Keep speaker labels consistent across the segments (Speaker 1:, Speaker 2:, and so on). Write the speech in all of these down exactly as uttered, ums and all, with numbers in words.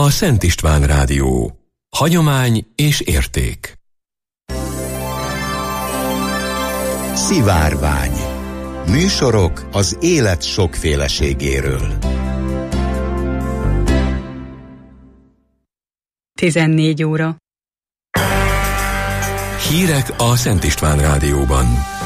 Speaker 1: Szent István Rádió. Hagyomány és érték.
Speaker 2: Szivárvány. Műsorok az élet sokféleségéről.
Speaker 3: tizennégy óra.
Speaker 1: Hírek a Szent István Rádióban.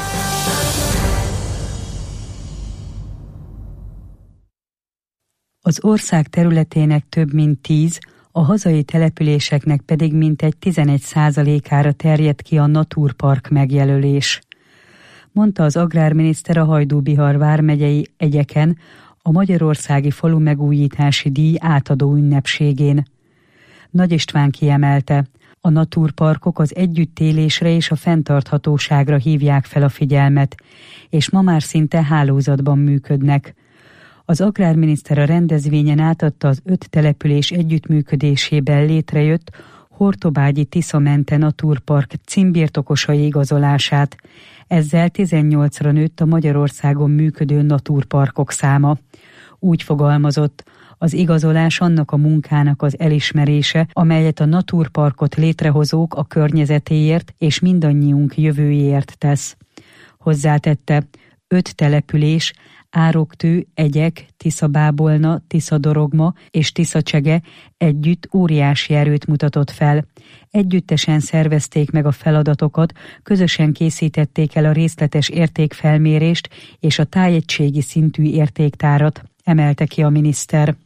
Speaker 3: Az ország területének több mint tíz, a hazai településeknek pedig mintegy tizenegy százalékára terjed ki a Naturpark megjelölés. Mondta az agrárminiszter a Hajdú-Bihar vármegyei egyeken a Magyarországi Falu Megújítási Díj átadó ünnepségén. Nagy István kiemelte, a naturparkok az együttélésre és a fenntarthatóságra hívják fel a figyelmet, és ma már szinte hálózatban működnek. Az agrárminiszter a rendezvényen átadta az öt település együttműködésében létrejött Hortobágyi Tiszamente Naturpark címbirtokosai igazolását. Ezzel tizennyolcra nőtt a Magyarországon működő naturparkok száma. Úgy fogalmazott, az igazolás annak a munkának az elismerése, amelyet a naturparkot létrehozók a környezetéért és mindannyiunk jövőjéért tesz. Hozzátette, öt település, Ároktő, Egyek, Tiszabábolna, Tiszadorogma és Tiszacsege együtt óriási erőt mutatott fel. Együttesen szervezték meg a feladatokat, közösen készítették el a részletes értékfelmérést és a tájegységi szintű értéktárat, emelte ki a miniszter.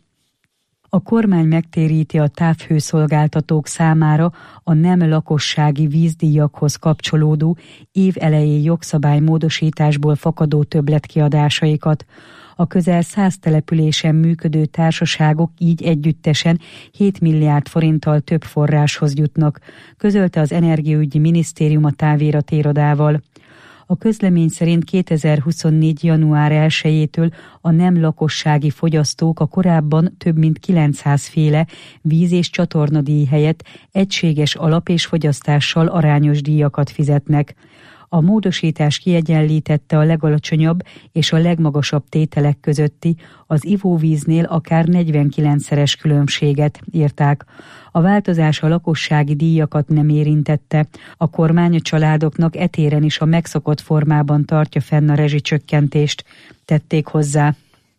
Speaker 3: A kormány megtéríti a távhőszolgáltatók számára a nem lakossági vízdíjakhoz kapcsolódó év elejé jogszabálymódosításból fakadó többletkiadásaikat. A közel száz településen működő társaságok így együttesen hét milliárd forinttal több forráshoz jutnak, közölte az Energiaügyi Minisztérium a táviratirodával. A közlemény szerint kétezer-huszonnégy. január elsejétől a nem lakossági fogyasztók a korábban több mint kilencszáz féle víz- és csatornadíj helyett egységes alap- és fogyasztással arányos díjakat fizetnek. A módosítás kiegyenlítette a legalacsonyabb és a legmagasabb tételek közötti, az ivóvíznél akár negyvenkilencszeres különbséget, írták. A változás a lakossági díjakat nem érintette, a kormány a családoknak e téren is a megszokott formában tartja fenn a rezsicsökkentést, tették hozzá.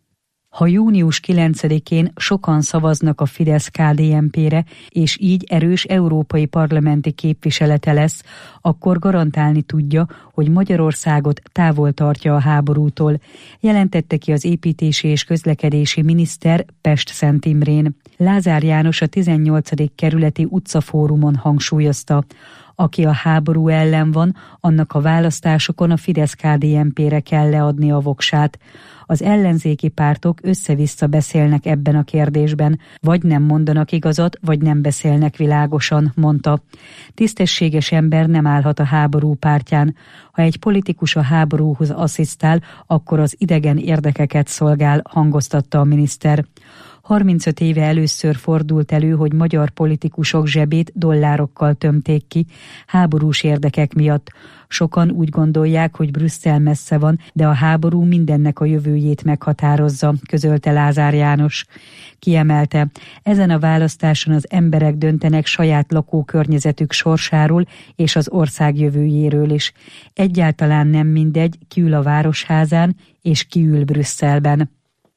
Speaker 3: Ha június kilencedikén sokan szavaznak a Fidesz-ká dé en pére, és így erős európai parlamenti képviselete lesz, akkor garantálni tudja, hogy Magyarországot távol tartja a háborútól, jelentette ki az építési és közlekedési miniszter Pest-Szent Imrén. Lázár János a tizennyolcadik kerületi utcafórumon hangsúlyozta, aki a háború ellen van, annak a választásokon a Fidesz-ká dé en pére kell leadni a voksát. Az ellenzéki pártok össze-vissza beszélnek ebben a kérdésben, vagy nem mondanak igazat, vagy nem beszélnek világosan, mondta. Tisztességes ember nem állhat a háború pártján. Ha egy politikus a háborúhoz asszisztál, akkor az idegen érdekeket szolgál, hangoztatta a miniszter. harmincöt éve először fordult elő, hogy magyar politikusok zsebét dollárokkal tömték ki, háborús érdekek miatt. Sokan úgy gondolják, hogy Brüsszel messze van, de a háború mindennek a jövőjét meghatározza, közölte Lázár János. Kiemelte, ezen a választáson az emberek döntenek saját lakókörnyezetük sorsáról és az ország jövőjéről is. Egyáltalán nem mindegy, ki ül a Városházán és ki ül Brüsszelben.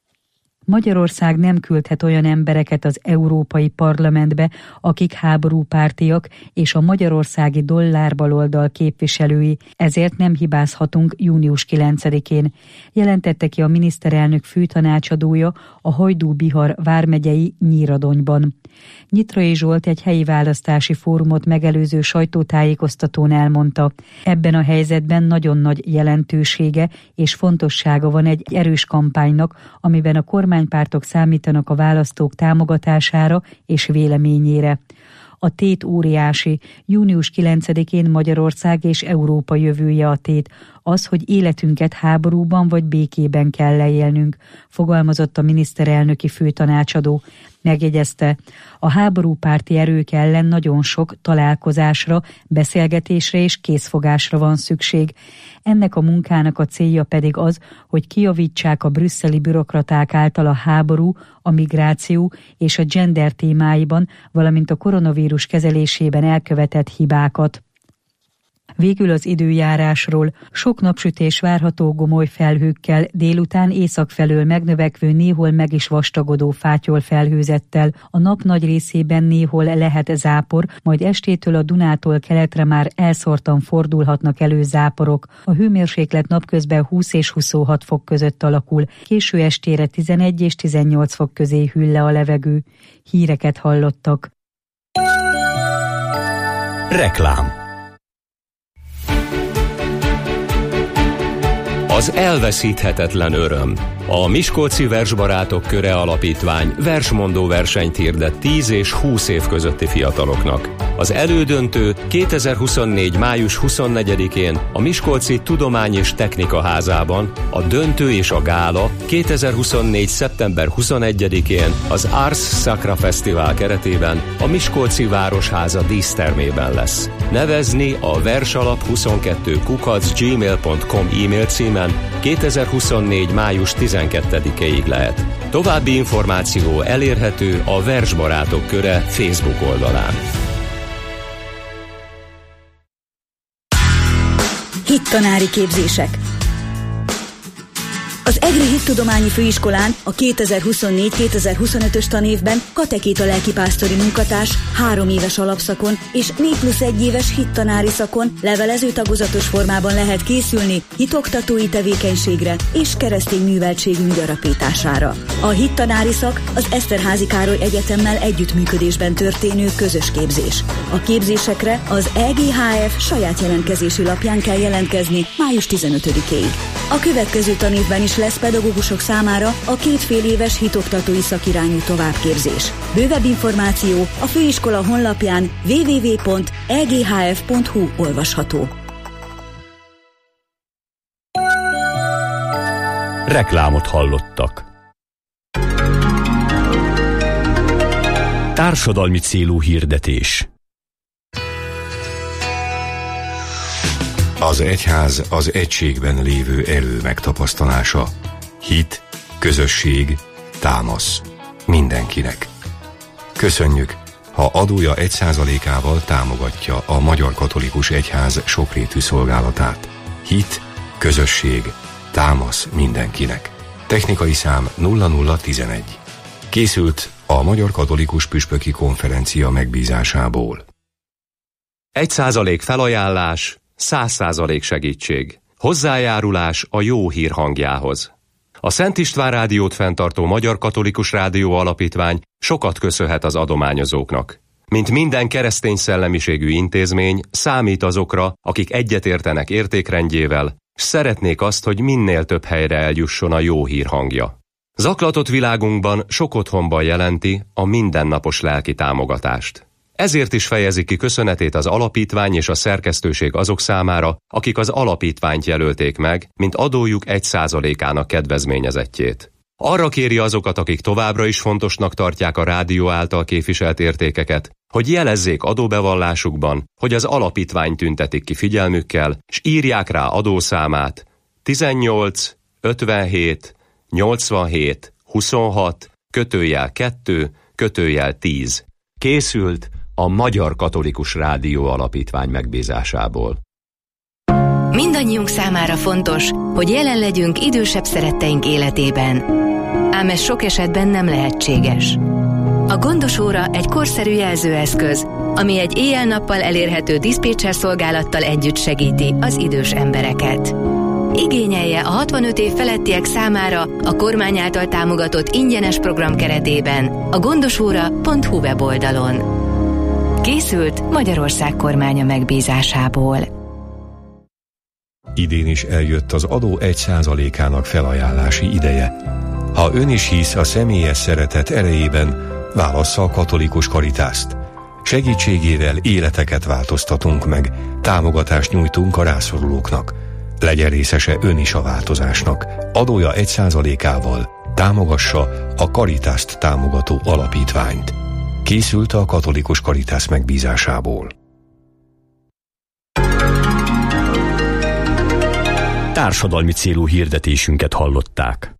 Speaker 3: Magyarország nem küldhet olyan embereket az Európai Parlamentbe, akik háborúpártiak és a magyarországi dollárbaloldal képviselői, ezért nem hibázhatunk június kilencedikén, jelentette ki a miniszterelnök főtanácsadója a Hajdú-Bihar vármegyei Nyíradonyban. Nyitrai Zsolt egy helyi választási fórumot megelőző sajtótájékoztatón elmondta, ebben a helyzetben nagyon nagy jelentősége és fontossága van egy erős kampánynak, amiben a kormánypártok számítanak a választók támogatására és véleményére. A tét óriási, június kilencedikén Magyarország és Európa jövője a tét. az, hogy életünket háborúban vagy békében kell leélnünk, fogalmazott a miniszterelnöki főtanácsadó. Megjegyezte, a háborúpárti erők ellen nagyon sok találkozásra, beszélgetésre és készfogásra van szükség. Ennek a munkának a célja pedig az, hogy kijavítsák a brüsszeli bürokraták által a háború, a migráció és a gender témáiban, valamint a koronavírus kezelésében elkövetett hibákat. Végül az időjárásról. Sok napsütés várható gomoly felhőkkel, délután észak felől megnövekvő, néhol meg is vastagodó fátyol felhőzettel. A nap nagy részében néhol lehet zápor, majd estétől a Dunától keletre már elszórtan fordulhatnak elő záporok. A hőmérséklet napközben húsz és huszonhat fok között alakul, késő estére tizenegy és tizennyolc fok közé hűl le a levegő. Híreket hallottak.
Speaker 1: Reklám. Az elveszíthetetlen öröm. A Miskolci Versbarátok Köre Alapítvány versmondó versenyt hirdet tíz és húsz év közötti fiataloknak. Az elődöntő kétezer-huszonnégy. május huszonnegyedikén a Miskolci Tudomány és Technika Házában, a döntő és a gála kétezer-huszonnégy. szeptember huszonegyedikén az Ars Sacra Fesztivál keretében a Miskolci Városháza dísztermében lesz. Nevezni a versalap huszonkettő kukac gmail pont com e-mail címen kétezer-huszonnégy. május tizenkettedikéig lehet. További információ elérhető a Versbarátok Köre Facebook oldalán.
Speaker 4: Hittanári képzések. Az EGRI Hittudományi Főiskolán a kétezer-huszonnégy kétezer-huszonötös tanévben katekéta lelkipásztori munkatárs három éves alapszakon és négy plusz egy éves hittanári szakon levelező tagozatos formában lehet készülni hitoktatói tevékenységre és keresztény műveltségű gyarapítására. A hittanári szak az Eszterházy Károly Egyetemmel együttműködésben történő közös képzés. A képzésekre az E G H F saját jelentkezési lapján kell jelentkezni május tizenötödikéig. A következő tanévben is lesz pedagógusok számára a két fél éves hitoktatói szakirányú továbbképzés. Bővebb információ a főiskola honlapján double-u double-u double-u pont e g h f pont h u olvasható.
Speaker 1: Reklámot hallottak. Társadalmi célú hirdetés.
Speaker 5: Az egyház az egységben lévő erő megtapasztalása. Hit, közösség, támasz. Mindenkinek. Köszönjük, ha adója egy százalékával támogatja a Magyar Katolikus Egyház sokrétű szolgálatát. Hit, közösség, támasz mindenkinek. Technikai szám nulla nulla tizenegy. Készült a Magyar Katolikus Püspöki Konferencia megbízásából.
Speaker 1: Egy százalék felajánlás, száz százalék segítség. Hozzájárulás a jó hír hangjához. A Szent István Rádiót fenntartó Magyar Katolikus Rádió Alapítvány sokat köszönhet az adományozóknak. Mint minden keresztény szellemiségű intézmény, számít azokra, akik egyetértenek értékrendjével, s szeretnék azt, hogy minél több helyre eljusson a jó hír hangja. Zaklatott világunkban sok otthonban jelenti a mindennapos lelki támogatást. Ezért is fejezi ki köszönetét az alapítvány és a szerkesztőség azok számára, akik az alapítványt jelölték meg, mint adójuk egy százalékának kedvezményezettjét. Arra kéri azokat, akik továbbra is fontosnak tartják a rádió által képviselt értékeket, hogy jelezzék adóbevallásukban, hogy az alapítvány tüntetik ki figyelmükkel, s írják rá adószámát tizennyolc ötvenhét nyolcvanhét huszonhat kötőjel kettő kötőjel tíz. Készült a Magyar Katolikus Rádió Alapítvány megbízásából.
Speaker 6: Mindannyiunk számára fontos, hogy jelen legyünk idősebb szeretteink életében. Ám ez sok esetben nem lehetséges. A gondos óra egy korszerű jelzőeszköz, ami egy éjjel-nappal elérhető diszpécser szolgálattal együtt segíti az idős embereket. Igényelje a hatvanöt év felettiek számára a kormány által támogatott ingyenes program keretében a gondosóra pont hu weboldalon. Készült Magyarország kormánya megbízásából.
Speaker 5: Idén is eljött az adó egy százalékának felajánlási ideje. Ha ön is hisz a személyes szeretet erejében, válassza a katolikus karitást. Segítségével életeket változtatunk meg, támogatást nyújtunk a rászorulóknak. Legyen részese ön is a változásnak. Adója egy százalékával támogassa a Caritást támogató alapítványt. Készült a Katolikus Caritas megbízásából.
Speaker 7: Társadalmi célú hirdetésünket hallották.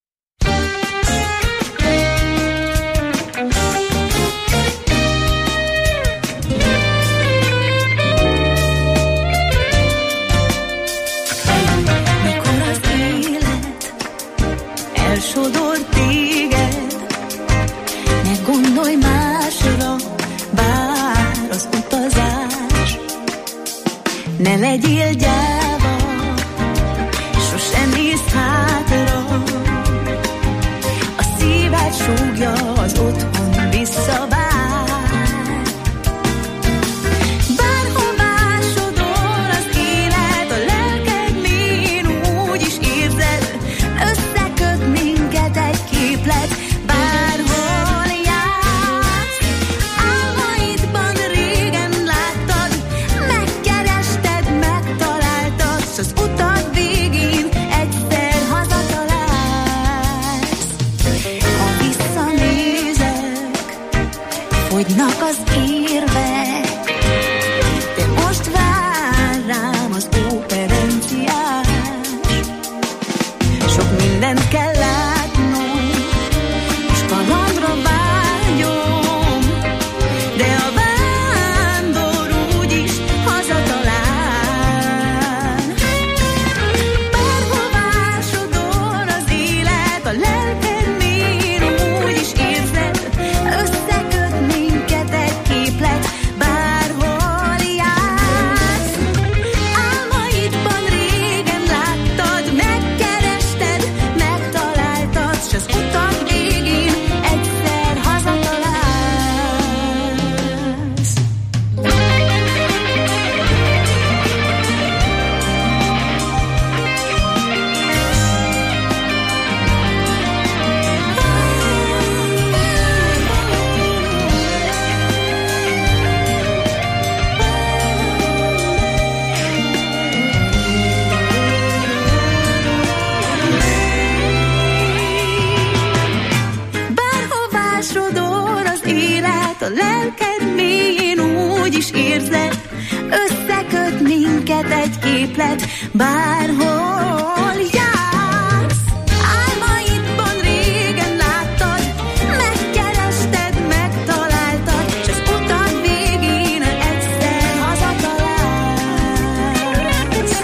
Speaker 8: Mikor az élet elsodor téged, ne gondolj másra, bár az utazás, ne legyél gyáva, sosem nézd hátra, a szíved súgja az otthon visszavár. Bárhová sodor az élet, a lelked mélyén úgy is érzed, összeköt minket egy képlet. Bárhol jársz, álmaidban régen láttad, megkerested, megtaláltad, s az utat végén egyszer hazatalálsz. Ha visszanézek, fogynak az érvek, de most vár rám az operenciás. Sok mindent kell látnom, és kalandra vágyom, de a vándor úgyis hazatalál. Bárhová sodor az élet, a lelked mélyén úgy is érzed, összeköt minket egy képlet. Bárhol jársz, álmaidban régen láttad, megkerested, megtaláltad, s az utak végén egyszer hazatalálsz. Bárhová sodor az élet, a lelked mélyén úgy is érzed, összeköt minket egy képlet. Bárhol jársz, álmaidban régen láttad, megkerested, megtaláltad, s az utak végén egyszer hazatalálsz.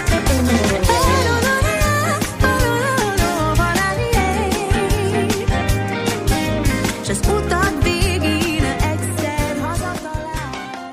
Speaker 8: S az utak végén egyszer hazatalálsz.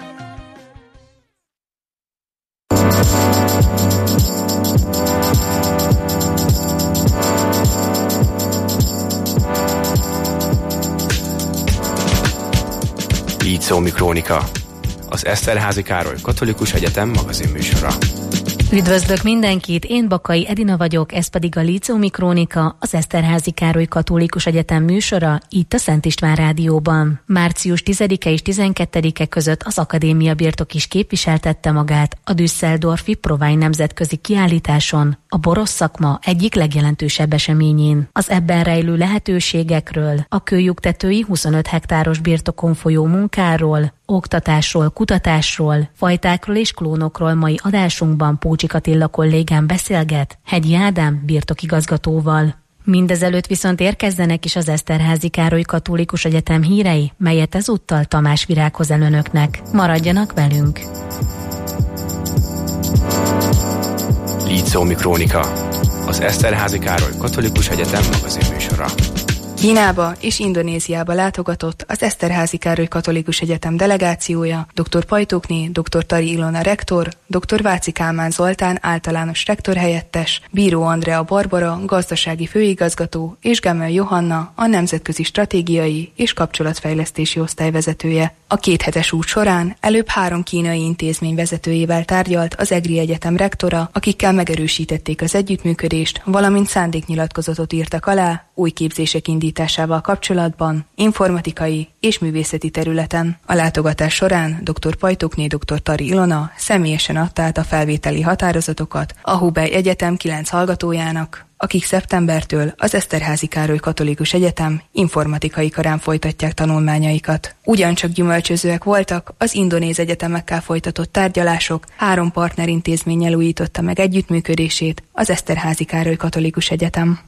Speaker 9: Líceumi Krónika, az Eszterházy Károly Katolikus Egyetem magazinműsora.
Speaker 10: Üdvözlök mindenkit, én Bakai Edina vagyok, ez pedig a Líceumi Krónika, az Eszterházy Károly Katolikus Egyetem műsora, itt a Szent István Rádióban. Március tizedike és tizenkettedike között az Akadémia Birtok is képviseltette magát a düsseldorfi Provány nemzetközi kiállításon, a borosz szakma egyik legjelentősebb eseményén. Az ebben rejlő lehetőségekről, a kőlyuktetői huszonöt hektáros birtokon folyó munkáról, oktatásról, kutatásról, fajtákról és klónokról mai adásunkban Pócsik Attila kollégám beszélget Hegyi Ádám birtokigazgatóval. Mindezelőtt viszont érkezzenek is az Eszterházy Károly Katolikus Egyetem hírei, melyet ezúttal Tamás Virág hoz el önöknek. Maradjanak velünk!
Speaker 9: Líceumi Krónika, az Eszterházy Károly Katolikus Egyetem magazinműsora.
Speaker 11: Kínába és Indonéziába látogatott az Eszterházy Károly Katolikus Egyetem delegációja, dr. Pajtókné, dr. Tari Ilona rektor, dr. Váci Kálmán Zoltán általános rektor helyettes, Bíró Andrea Barbara gazdasági főigazgató és Gemel Johanna a Nemzetközi Stratégiai és Kapcsolatfejlesztési Osztály vezetője. A kéthetes út során előbb három kínai intézmény vezetőjével tárgyalt az EGRI Egyetem rektora, akikkel megerősítették az együttműködést, valamint szándéknyilatkozatot írtak alá új képzések indításával kapcsolatban, informatikai és művészeti területen. A látogatás során dr. Pajtókné dr. Tari Ilona személyesen adta át a felvételi határozatokat a Hubei Egyetem kilenc hallgatójának, akik szeptembertől az Eszterházy Károly Katolikus Egyetem informatikai karán folytatják tanulmányaikat. Ugyancsak gyümölcsözőek voltak az indonéz egyetemekkel folytatott tárgyalások, három partnerintézménnyel újította meg együttműködését az Eszterházy Károly Katolikus Egyetem.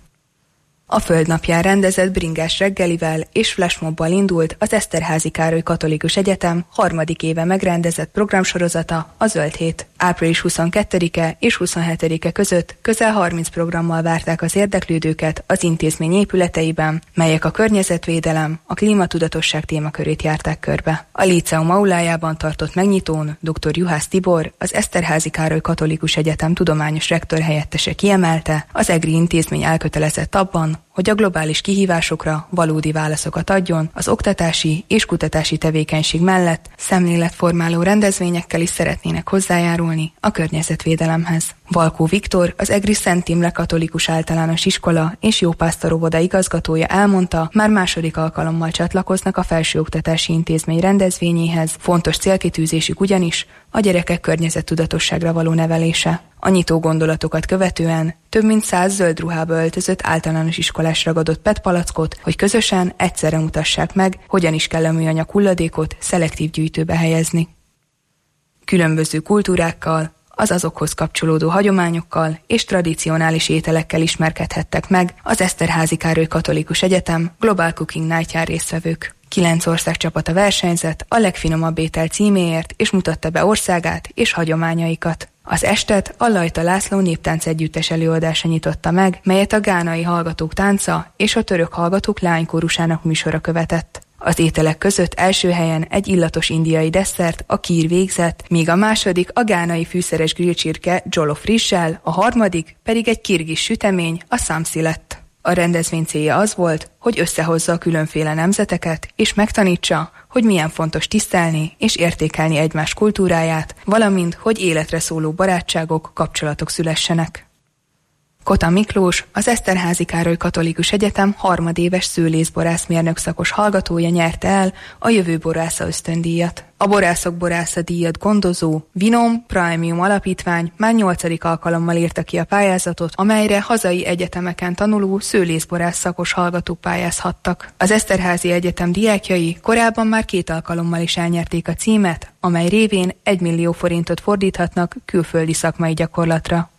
Speaker 11: A Földnapján rendezett bringás reggelivel és flashmobbal indult az Eszterházy Károly Katolikus Egyetem harmadik éve megrendezett programsorozata, a Zöld Hét. április huszonkettedike és huszonhetedike között közel harminc programmal várták az érdeklődőket az intézmény épületeiben, melyek a környezetvédelem, a klímatudatosság témakörét járták körbe. A Líceum aulájában tartott megnyitón dr. Juhász Tibor, az Eszterházy Károly Katolikus Egyetem tudományos rektor helyettese kiemelte, az EGRI intézmény elkötelezett abban, hogy a globális kihívásokra valódi válaszokat adjon, az oktatási és kutatási tevékenység mellett szemléletformáló rendezvényekkel is szeretnének hozzájárulni a környezetvédelemhez. Valkó Viktor, az EGRI Szent Imre Katolikus Általános Iskola és Jópásztor-óvoda igazgatója elmondta, már második alkalommal csatlakoznak a felsőoktatási intézmény rendezvényéhez, fontos célkitűzésük ugyanis a gyerekek környezettudatosságra való nevelése. A nyitó gondolatokat követően több mint száz zöld ruhába öltözött általános iskolás ragadott pé é té palackot, hogy közösen egyszerre mutassák meg, hogyan is kell a műanyag hulladékot szelektív gyűjtőbe helyezni. Különböző kultúrákkal, az azokhoz kapcsolódó hagyományokkal és tradicionális ételekkel ismerkedhettek meg az Eszterházy Károly Katolikus Egyetem Global Cooking Night-ján résztvevők. Kilenc ország csapata versenyzett a legfinomabb étel címéért, és mutatta be országát és hagyományaikat. Az estet a Lajta László néptánc együttes előadása nyitotta meg, melyet a gánai hallgatók tánca és a török hallgatók lánykórusának műsora követett. Az ételek között első helyen egy illatos indiai desszert, a kír végzett, míg a második a gánai fűszeres grillcsirke jollof rissel, a harmadik pedig egy kirgiz sütemény, a samsi lett. A rendezvény célja az volt, hogy összehozza a különféle nemzeteket, és megtanítsa, hogy milyen fontos tisztelni és értékelni egymás kultúráját, valamint, hogy életre szóló barátságok, kapcsolatok szülessenek. Kota Miklós, az Eszterházy Károly Katolikus Egyetem harmadéves szőlészborászmérnök szakos hallgatója nyerte el a Jövő borásza ösztöndíjat. A Borászok borásza díjat gondozó Vinom Premium Alapítvány már nyolcadik alkalommal írta ki a pályázatot, amelyre hazai egyetemeken tanuló szőlészborász szakos hallgatók pályázhattak. Az Eszterházy Egyetem diákjai korábban már két alkalommal is elnyerték a címet, amely révén egy millió forintot fordíthatnak külföldi szakmai gyakorlatra.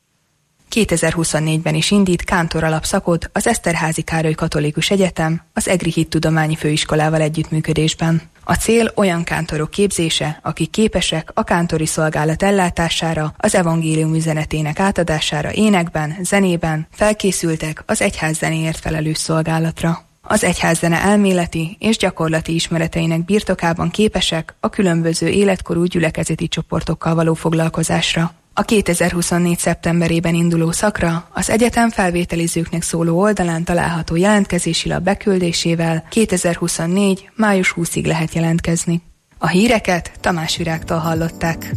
Speaker 11: kétezer-huszonnégyben is indít kántor alapszakot az Eszterházy Károly Katolikus Egyetem az EGRI Hittudományi Főiskolával együttműködésben. A cél olyan kántorok képzése, akik képesek a kántori szolgálat ellátására, az evangélium üzenetének átadására énekben, zenében, felkészültek az egyház zenéért felelős szolgálatra. Az egyházzene elméleti és gyakorlati ismereteinek birtokában képesek a különböző életkorú gyülekezeti csoportokkal való foglalkozásra. A kétezer-huszonnégy. szeptemberében induló szakra az egyetem felvételizőknek szóló oldalán található jelentkezési lap beküldésével kétezer-huszonnégy. május huszadikáig lehet jelentkezni. A híreket Tamás Virágtól hallották.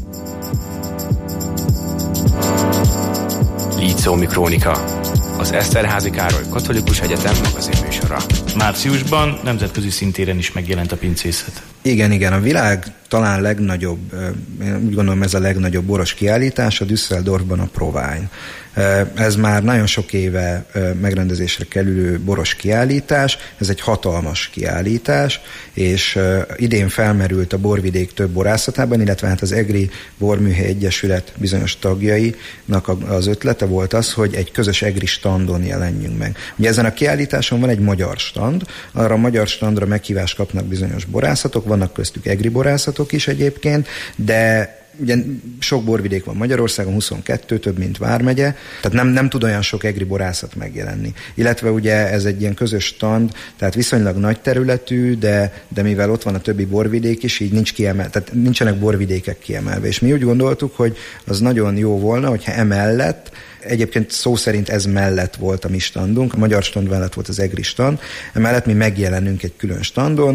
Speaker 9: Líceumi Krónika, az Eszterházy Károly Katolikus Egyetem magazinműsora.
Speaker 12: Márciusban nemzetközi szintéren is megjelent a pincészet.
Speaker 13: Igen, igen, a világ talán legnagyobb, én úgy gondolom ez a legnagyobb boros kiállítás, a Düsseldorfban a Provine. Ez már nagyon sok éve megrendezésre kerülő boros kiállítás, ez egy hatalmas kiállítás, és idén felmerült a borvidék több borászatában, illetve hát az EGRI Borműhely Egyesület bizonyos tagjainak az ötlete volt az, hogy egy közös EGRI standon jelenjünk meg. Ugye ezen a kiállításon van egy magyar stand, arra a magyar standra meghívást kapnak bizonyos borászatok, vannak köztük EGRI borászatok is egyébként, de ugye sok borvidék van Magyarországon, huszonkettő, több mint vármegye, tehát nem, nem tud olyan sok EGRI borászat megjelenni. Illetve ugye ez egy ilyen közös stand, tehát viszonylag nagy területű, de, de mivel ott van a többi borvidék is, így nincs kiemel, tehát nincsenek borvidékek kiemelve. És mi úgy gondoltuk, hogy az nagyon jó volna, hogyha emellett, egyébként szó szerint ez mellett volt a mi standunk, a magyar stand mellett volt az EGRI stand, emellett mi megjelenünk egy külön standon,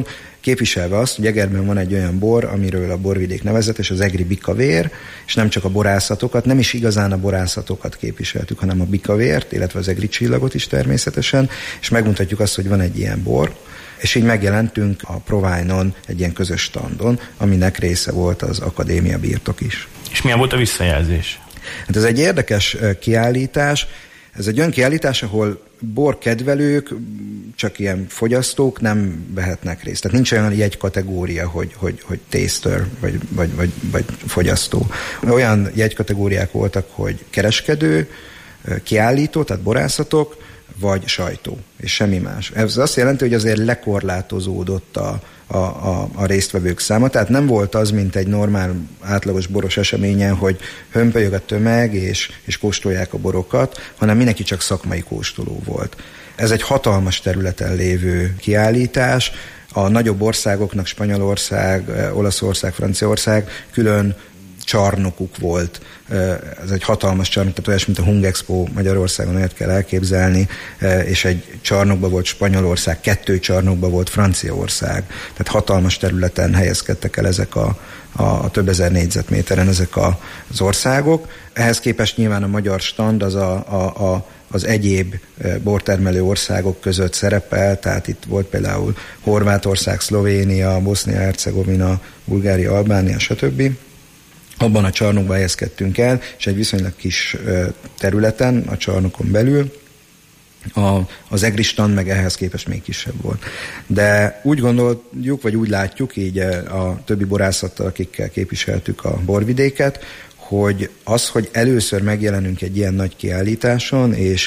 Speaker 13: képviselve azt, hogy Egerben van egy olyan bor, amiről a borvidék nevezetes, az egri bikavér, és nem csak a borászatokat, nem is igazán a borászatokat képviseltük, hanem a bikavért, illetve az egri csillagot is természetesen, és megmutatjuk azt, hogy van egy ilyen bor, és így megjelentünk a Provine-on egy ilyen közös standon, aminek része volt az akadémia birtok is.
Speaker 12: És milyen volt a visszajelzés?
Speaker 13: Hát ez egy érdekes kiállítás. Ez egy olyan kiállítás, ahol borkedvelők, csak ilyen fogyasztók nem vehetnek részt. Tehát nincs olyan jegykategória, hogy, hogy, hogy taster, vagy, vagy, vagy, vagy fogyasztó. Olyan jegykategóriák voltak, hogy kereskedő, kiállító, tehát borászatok, vagy sajtó, és semmi más. Ez azt jelenti, hogy azért lekorlátozódott a, a, a, a résztvevők száma, tehát nem volt az, mint egy normál, átlagos boros eseményen, hogy hömpölyög a tömeg, és, és kóstolják a borokat, hanem mindenki csak szakmai kóstoló volt. Ez egy hatalmas területen lévő kiállítás, a nagyobb országoknak, Spanyolország, Olaszország, Franciaország külön csarnokuk volt. Ez egy hatalmas csarnok, tehát olyas, mint a Hungexpo Magyarországon, olyat kell elképzelni, és egy csarnokban volt Spanyolország, kettő csarnokban volt Franciaország. Tehát hatalmas területen helyezkedtek el ezek a, a több ezer négyzetméteren ezek a, az országok. Ehhez képest nyilván a magyar stand az a, a, a az egyéb bortermelő országok között szerepel, tehát itt volt például Horvátország, Szlovénia, Bosznia-Hercegovina, Bulgária, Albánia, stb. Abban a csarnokban helyezkedtünk el, és egy viszonylag kis területen, a csarnokon belül, a, az egri stand meg ehhez képest még kisebb volt. De úgy gondoljuk, vagy úgy látjuk így a többi borászattal, akikkel képviseltük a borvidéket, hogy az, hogy először megjelenünk egy ilyen nagy kiállításon, és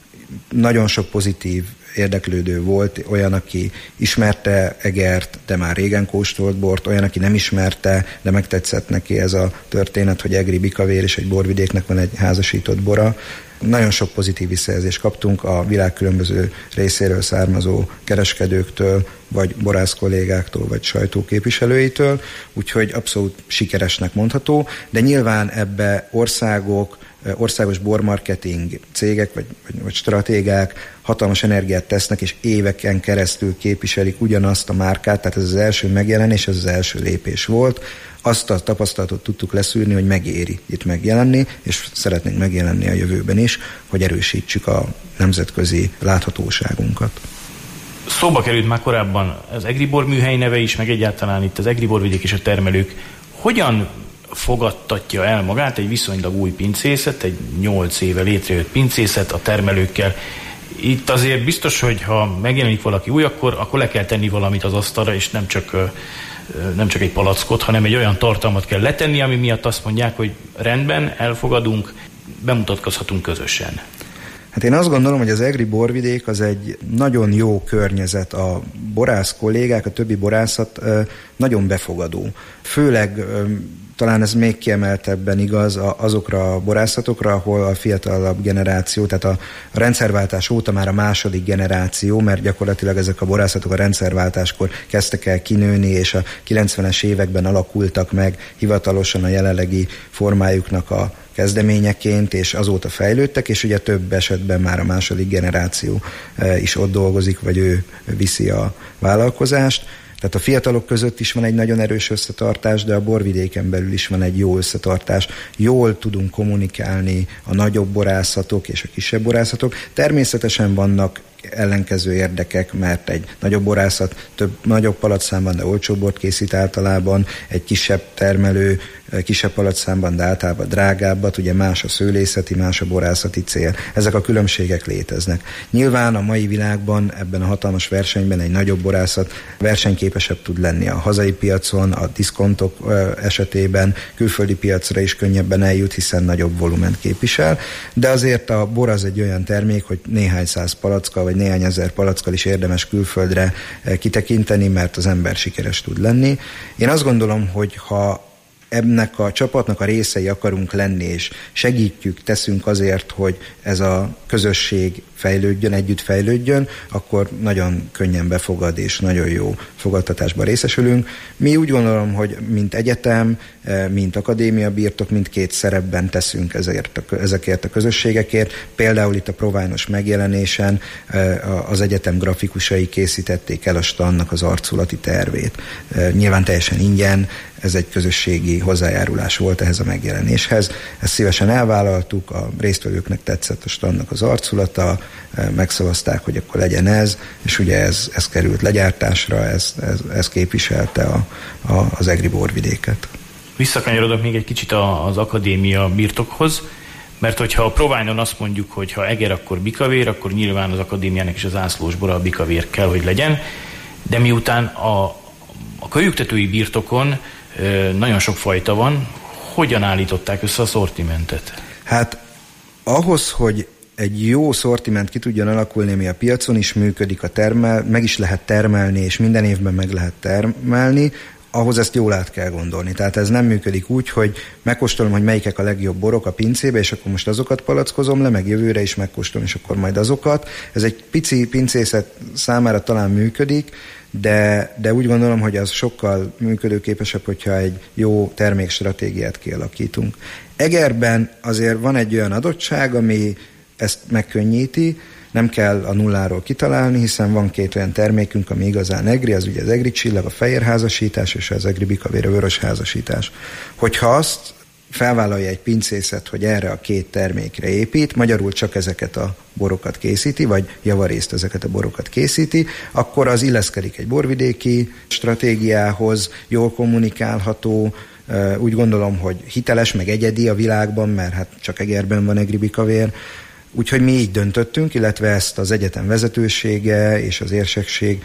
Speaker 13: nagyon sok pozitív érdeklődő volt, olyan, aki ismerte Egert, de már régen kóstolt bort, olyan, aki nem ismerte, de megtetszett neki ez a történet, hogy egri bikavér és egy borvidéknek van egy házasított bora. Nagyon sok pozitív visszajelzést kaptunk a világ különböző részéről származó kereskedőktől, vagy borász kollégáktól, vagy sajtóképviselőitől, úgyhogy abszolút sikeresnek mondható, de nyilván ebbe országok, országos bormarketing cégek, vagy, vagy, vagy stratégák hatalmas energiát tesznek, és éveken keresztül képviselik ugyanazt a márkát, tehát ez az első megjelenés, ez az első lépés volt. Azt a tapasztalatot tudtuk leszűrni, hogy megéri itt megjelenni, és szeretnénk megjelenni a jövőben is, hogy erősítsük a nemzetközi láthatóságunkat.
Speaker 12: Szóba került már korábban az Egribor műhely neve is, meg egyáltalán itt az Egriborvidék és a termelők. Hogyan fogadtatja el magát egy viszonylag új pincészet, egy nyolc éve létrejött pincészet a termelőkkel? Itt azért biztos, hogy ha megjelenik valaki új, akkor, akkor le kell tenni valamit az asztalra, és nem csak, nem csak egy palackot, hanem egy olyan tartalmat kell letenni, ami miatt azt mondják, hogy rendben, elfogadunk, bemutatkozhatunk közösen.
Speaker 13: Hát én azt gondolom, hogy az egri borvidék az egy nagyon jó környezet. A borász kollégák, a többi borászat nagyon befogadó. Főleg talán ez még kiemeltebben igaz azokra a borászatokra, ahol a fiatalabb generáció, tehát a rendszerváltás óta már a második generáció, mert gyakorlatilag ezek a borászatok a rendszerváltáskor kezdtek el kinőni, és a kilencvenes években alakultak meg hivatalosan a jelenlegi formájuknak a kezdeményeként, és azóta fejlődtek, és ugye több esetben már a második generáció is ott dolgozik, vagy ő viszi a vállalkozást. Tehát a fiatalok között is van egy nagyon erős összetartás, de a borvidéken belül is van egy jó összetartás. Jól tudunk kommunikálni a nagyobb borászatok és a kisebb borászatok. Természetesen vannak ellenkező érdekek, mert egy nagyobb borászat több nagyobb palacszámban, de olcsóbb bort készít általában, egy kisebb termelő kisebb palacszámban, de általában drágábbat, ugye más a szőlészeti, más a borászati cél. Ezek a különbségek léteznek. Nyilván a mai világban ebben a hatalmas versenyben egy nagyobb borászat versenyképesebb tud lenni a hazai piacon, a diszkontok esetében, külföldi piacra is könnyebben eljut, hiszen nagyobb volument képvisel, de azért a bor az egy olyan termék, hogy néhány száz palackkal, vagy néhány ezer palackkal is érdemes külföldre kitekinteni, mert az ember sikeres tud lenni. Én azt gondolom, hogy ha ennek a csapatnak a részei akarunk lenni, és segítjük, teszünk azért, hogy ez a közösség fejlődjön, együtt fejlődjön, akkor nagyon könnyen befogad, és nagyon jó fogadtatásban részesülünk. Mi úgy gondolom, hogy mint egyetem, mint akadémia birtok, mindkét szerepben teszünk ezért a, ezekért a közösségekért. Például itt a Provine-os megjelenésen az egyetem grafikusai készítették el a standnak az arculati tervét. Nyilván teljesen ingyen, ez egy közösségi hozzájárulás volt ehhez a megjelenéshez. Ezt szívesen elvállaltuk, a résztvevőknek tetszett a standnak az arculata, megszavazták, hogy akkor legyen ez, és ugye ez, ez került legyártásra, ez, ez, ez képviselte a, a, az egri borvidéket.
Speaker 12: Visszakanyarodok még egy kicsit az akadémia birtokhoz, mert hogyha a Provine-on azt mondjuk, hogy ha eger, akkor bikavér, akkor nyilván az akadémiának is az zászlós bora a bikavér kell, hogy legyen, de miután a, a kölyüktetői birtokon nagyon sok fajta van, hogyan állították össze a szortimentet?
Speaker 13: Hát ahhoz, hogy egy jó szortiment ki tudjon alakulni, ami a piacon is működik, a termel, meg is lehet termelni, és minden évben meg lehet termelni, ahhoz ezt jól át kell gondolni. Tehát ez nem működik úgy, hogy megkóstolom, hogy melyikek a legjobb borok a pincébe, és akkor most azokat palackozom le, meg jövőre is megkóstolom, és akkor majd azokat. Ez egy pici pincészet számára talán működik, de, de úgy gondolom, hogy az sokkal működőképesebb, hogyha egy jó termékstratégiát kialakítunk. Egerben azért van egy olyan adottság, ami ezt megkönnyíti, nem kell a nulláról kitalálni, hiszen van két olyan termékünk, ami igazán egri, az ugye az egri csillag, a fehér házasítás, és az egri bikavér, a vörös házasítás. Hogyha azt felvállalja egy pincészet, hogy erre a két termékre épít, magyarul csak ezeket a borokat készíti, vagy javarészt ezeket a borokat készíti, akkor az illeszkedik egy borvidéki stratégiához, jól kommunikálható, úgy gondolom, hogy hiteles, meg egyedi a világban, mert hát csak Egerben van egri bikavér. Úgyhogy mi így döntöttünk, illetve ezt az egyetem vezetősége és az érsekség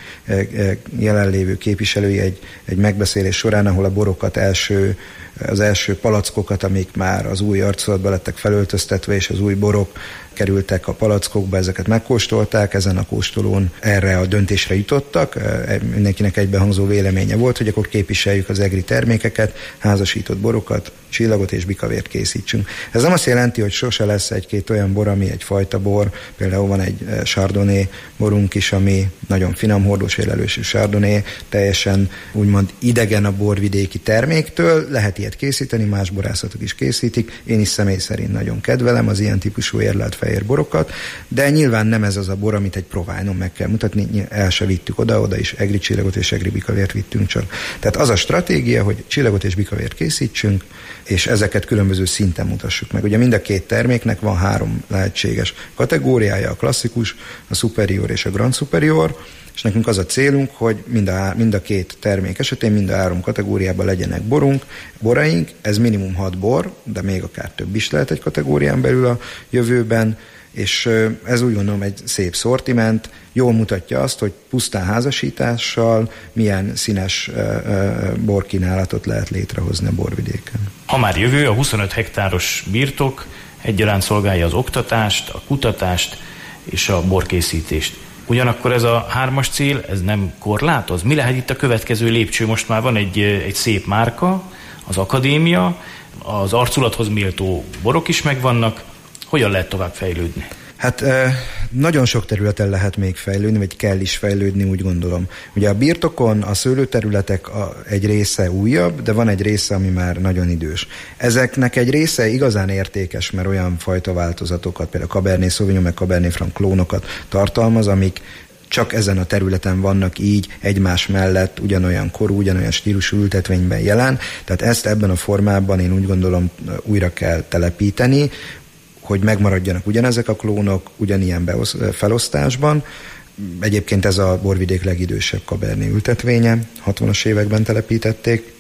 Speaker 13: jelenlévő képviselői egy, egy megbeszélés során, ahol a borokat első, az első palackokat, amik már az új arculatba lettek felöltöztetve, és az új borok kerültek a palackokba, ezeket megkóstolták, ezen a kóstolón erre a döntésre jutottak, mindenkinek egybehangzó véleménye volt, hogy akkor képviseljük az egri termékeket, házasított borokat, csillagot és bikavért készítsünk. Ez nem azt jelenti, hogy sose lesz egy-két olyan bor, ami egy fajta bor, például van egy Chardonnay borunk is, ami nagyon finom, hordós érlelősű Chardonnay, teljesen úgymond idegen a borvidéki terméktől, lehet ilyet készíteni, más borászatok is készítik, én is személy szerint nagyon kedvelem az ilyen típusú érlelt fehér borokat, de nyilván nem ez az a bor, amit egy Provine-on meg kell mutatni, el se vittük oda-oda is, egri csillagot és egri bikavért vittünk csak. Tehát az a stratégia, hogy csillagot és bikavért készítsünk, és ezeket különböző szinten mutassuk meg. Ugye mind a két terméknek van három lehetséges kategóriája, a klasszikus, a superior és a grand superior, és nekünk az a célunk, hogy mind a, mind a két termék esetén, mind a három kategóriában legyenek borunk, boraink, ez minimum hat bor, de még akár több is lehet egy kategórián belül a jövőben, és ez úgy gondolom egy szép szortiment, jól mutatja azt, hogy pusztán házasítással milyen színes borkínálatot lehet létrehozni a borvidéken.
Speaker 12: Ha már jövő, a huszonöt hektáros birtok egyaránt szolgálja az oktatást, a kutatást és a borkészítést. Ugyanakkor ez a hármas cél, ez nem korlátoz. Mi lehet itt a következő lépcső? Most már van egy, egy szép márka, az akadémia, az arculathoz méltó borok is megvannak. Hogyan lehet tovább fejlődni?
Speaker 13: Hát nagyon sok területen lehet még fejlődni, vagy kell is fejlődni, úgy gondolom. Ugye a birtokon a szőlőterületek egy része újabb, de van egy része, ami már nagyon idős. Ezeknek egy része igazán értékes, mert olyan fajta változatokat, például Cabernet Sauvignon, meg Cabernet Franc klónokat tartalmaz, amik csak ezen a területen vannak így egymás mellett ugyanolyan korú, ugyanolyan stílusú ültetvényben jelen. Tehát ezt ebben a formában én úgy gondolom újra kell telepíteni, hogy megmaradjanak ugyanezek a klónok, ugyanilyen beosz, felosztásban. Egyébként ez a borvidék legidősebb Cabernet ültetvénye, hatvanas években telepítették,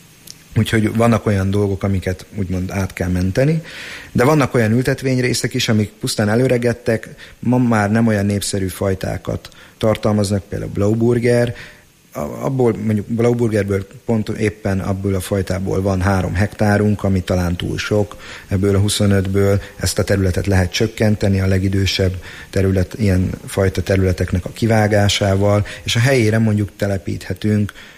Speaker 13: úgyhogy vannak olyan dolgok, amiket úgymond át kell menteni, de vannak olyan ültetvényrészek is, amik pusztán előregettek, ma már nem olyan népszerű fajtákat tartalmaznak, például Blauburger, abból mondjuk Blauburgerből pont éppen abból a fajtából van három hektárunk, ami talán túl sok, ebből a huszonötből ezt a területet lehet csökkenteni a legidősebb terület, ilyen fajta területeknek a kivágásával, és a helyére mondjuk telepíthetünk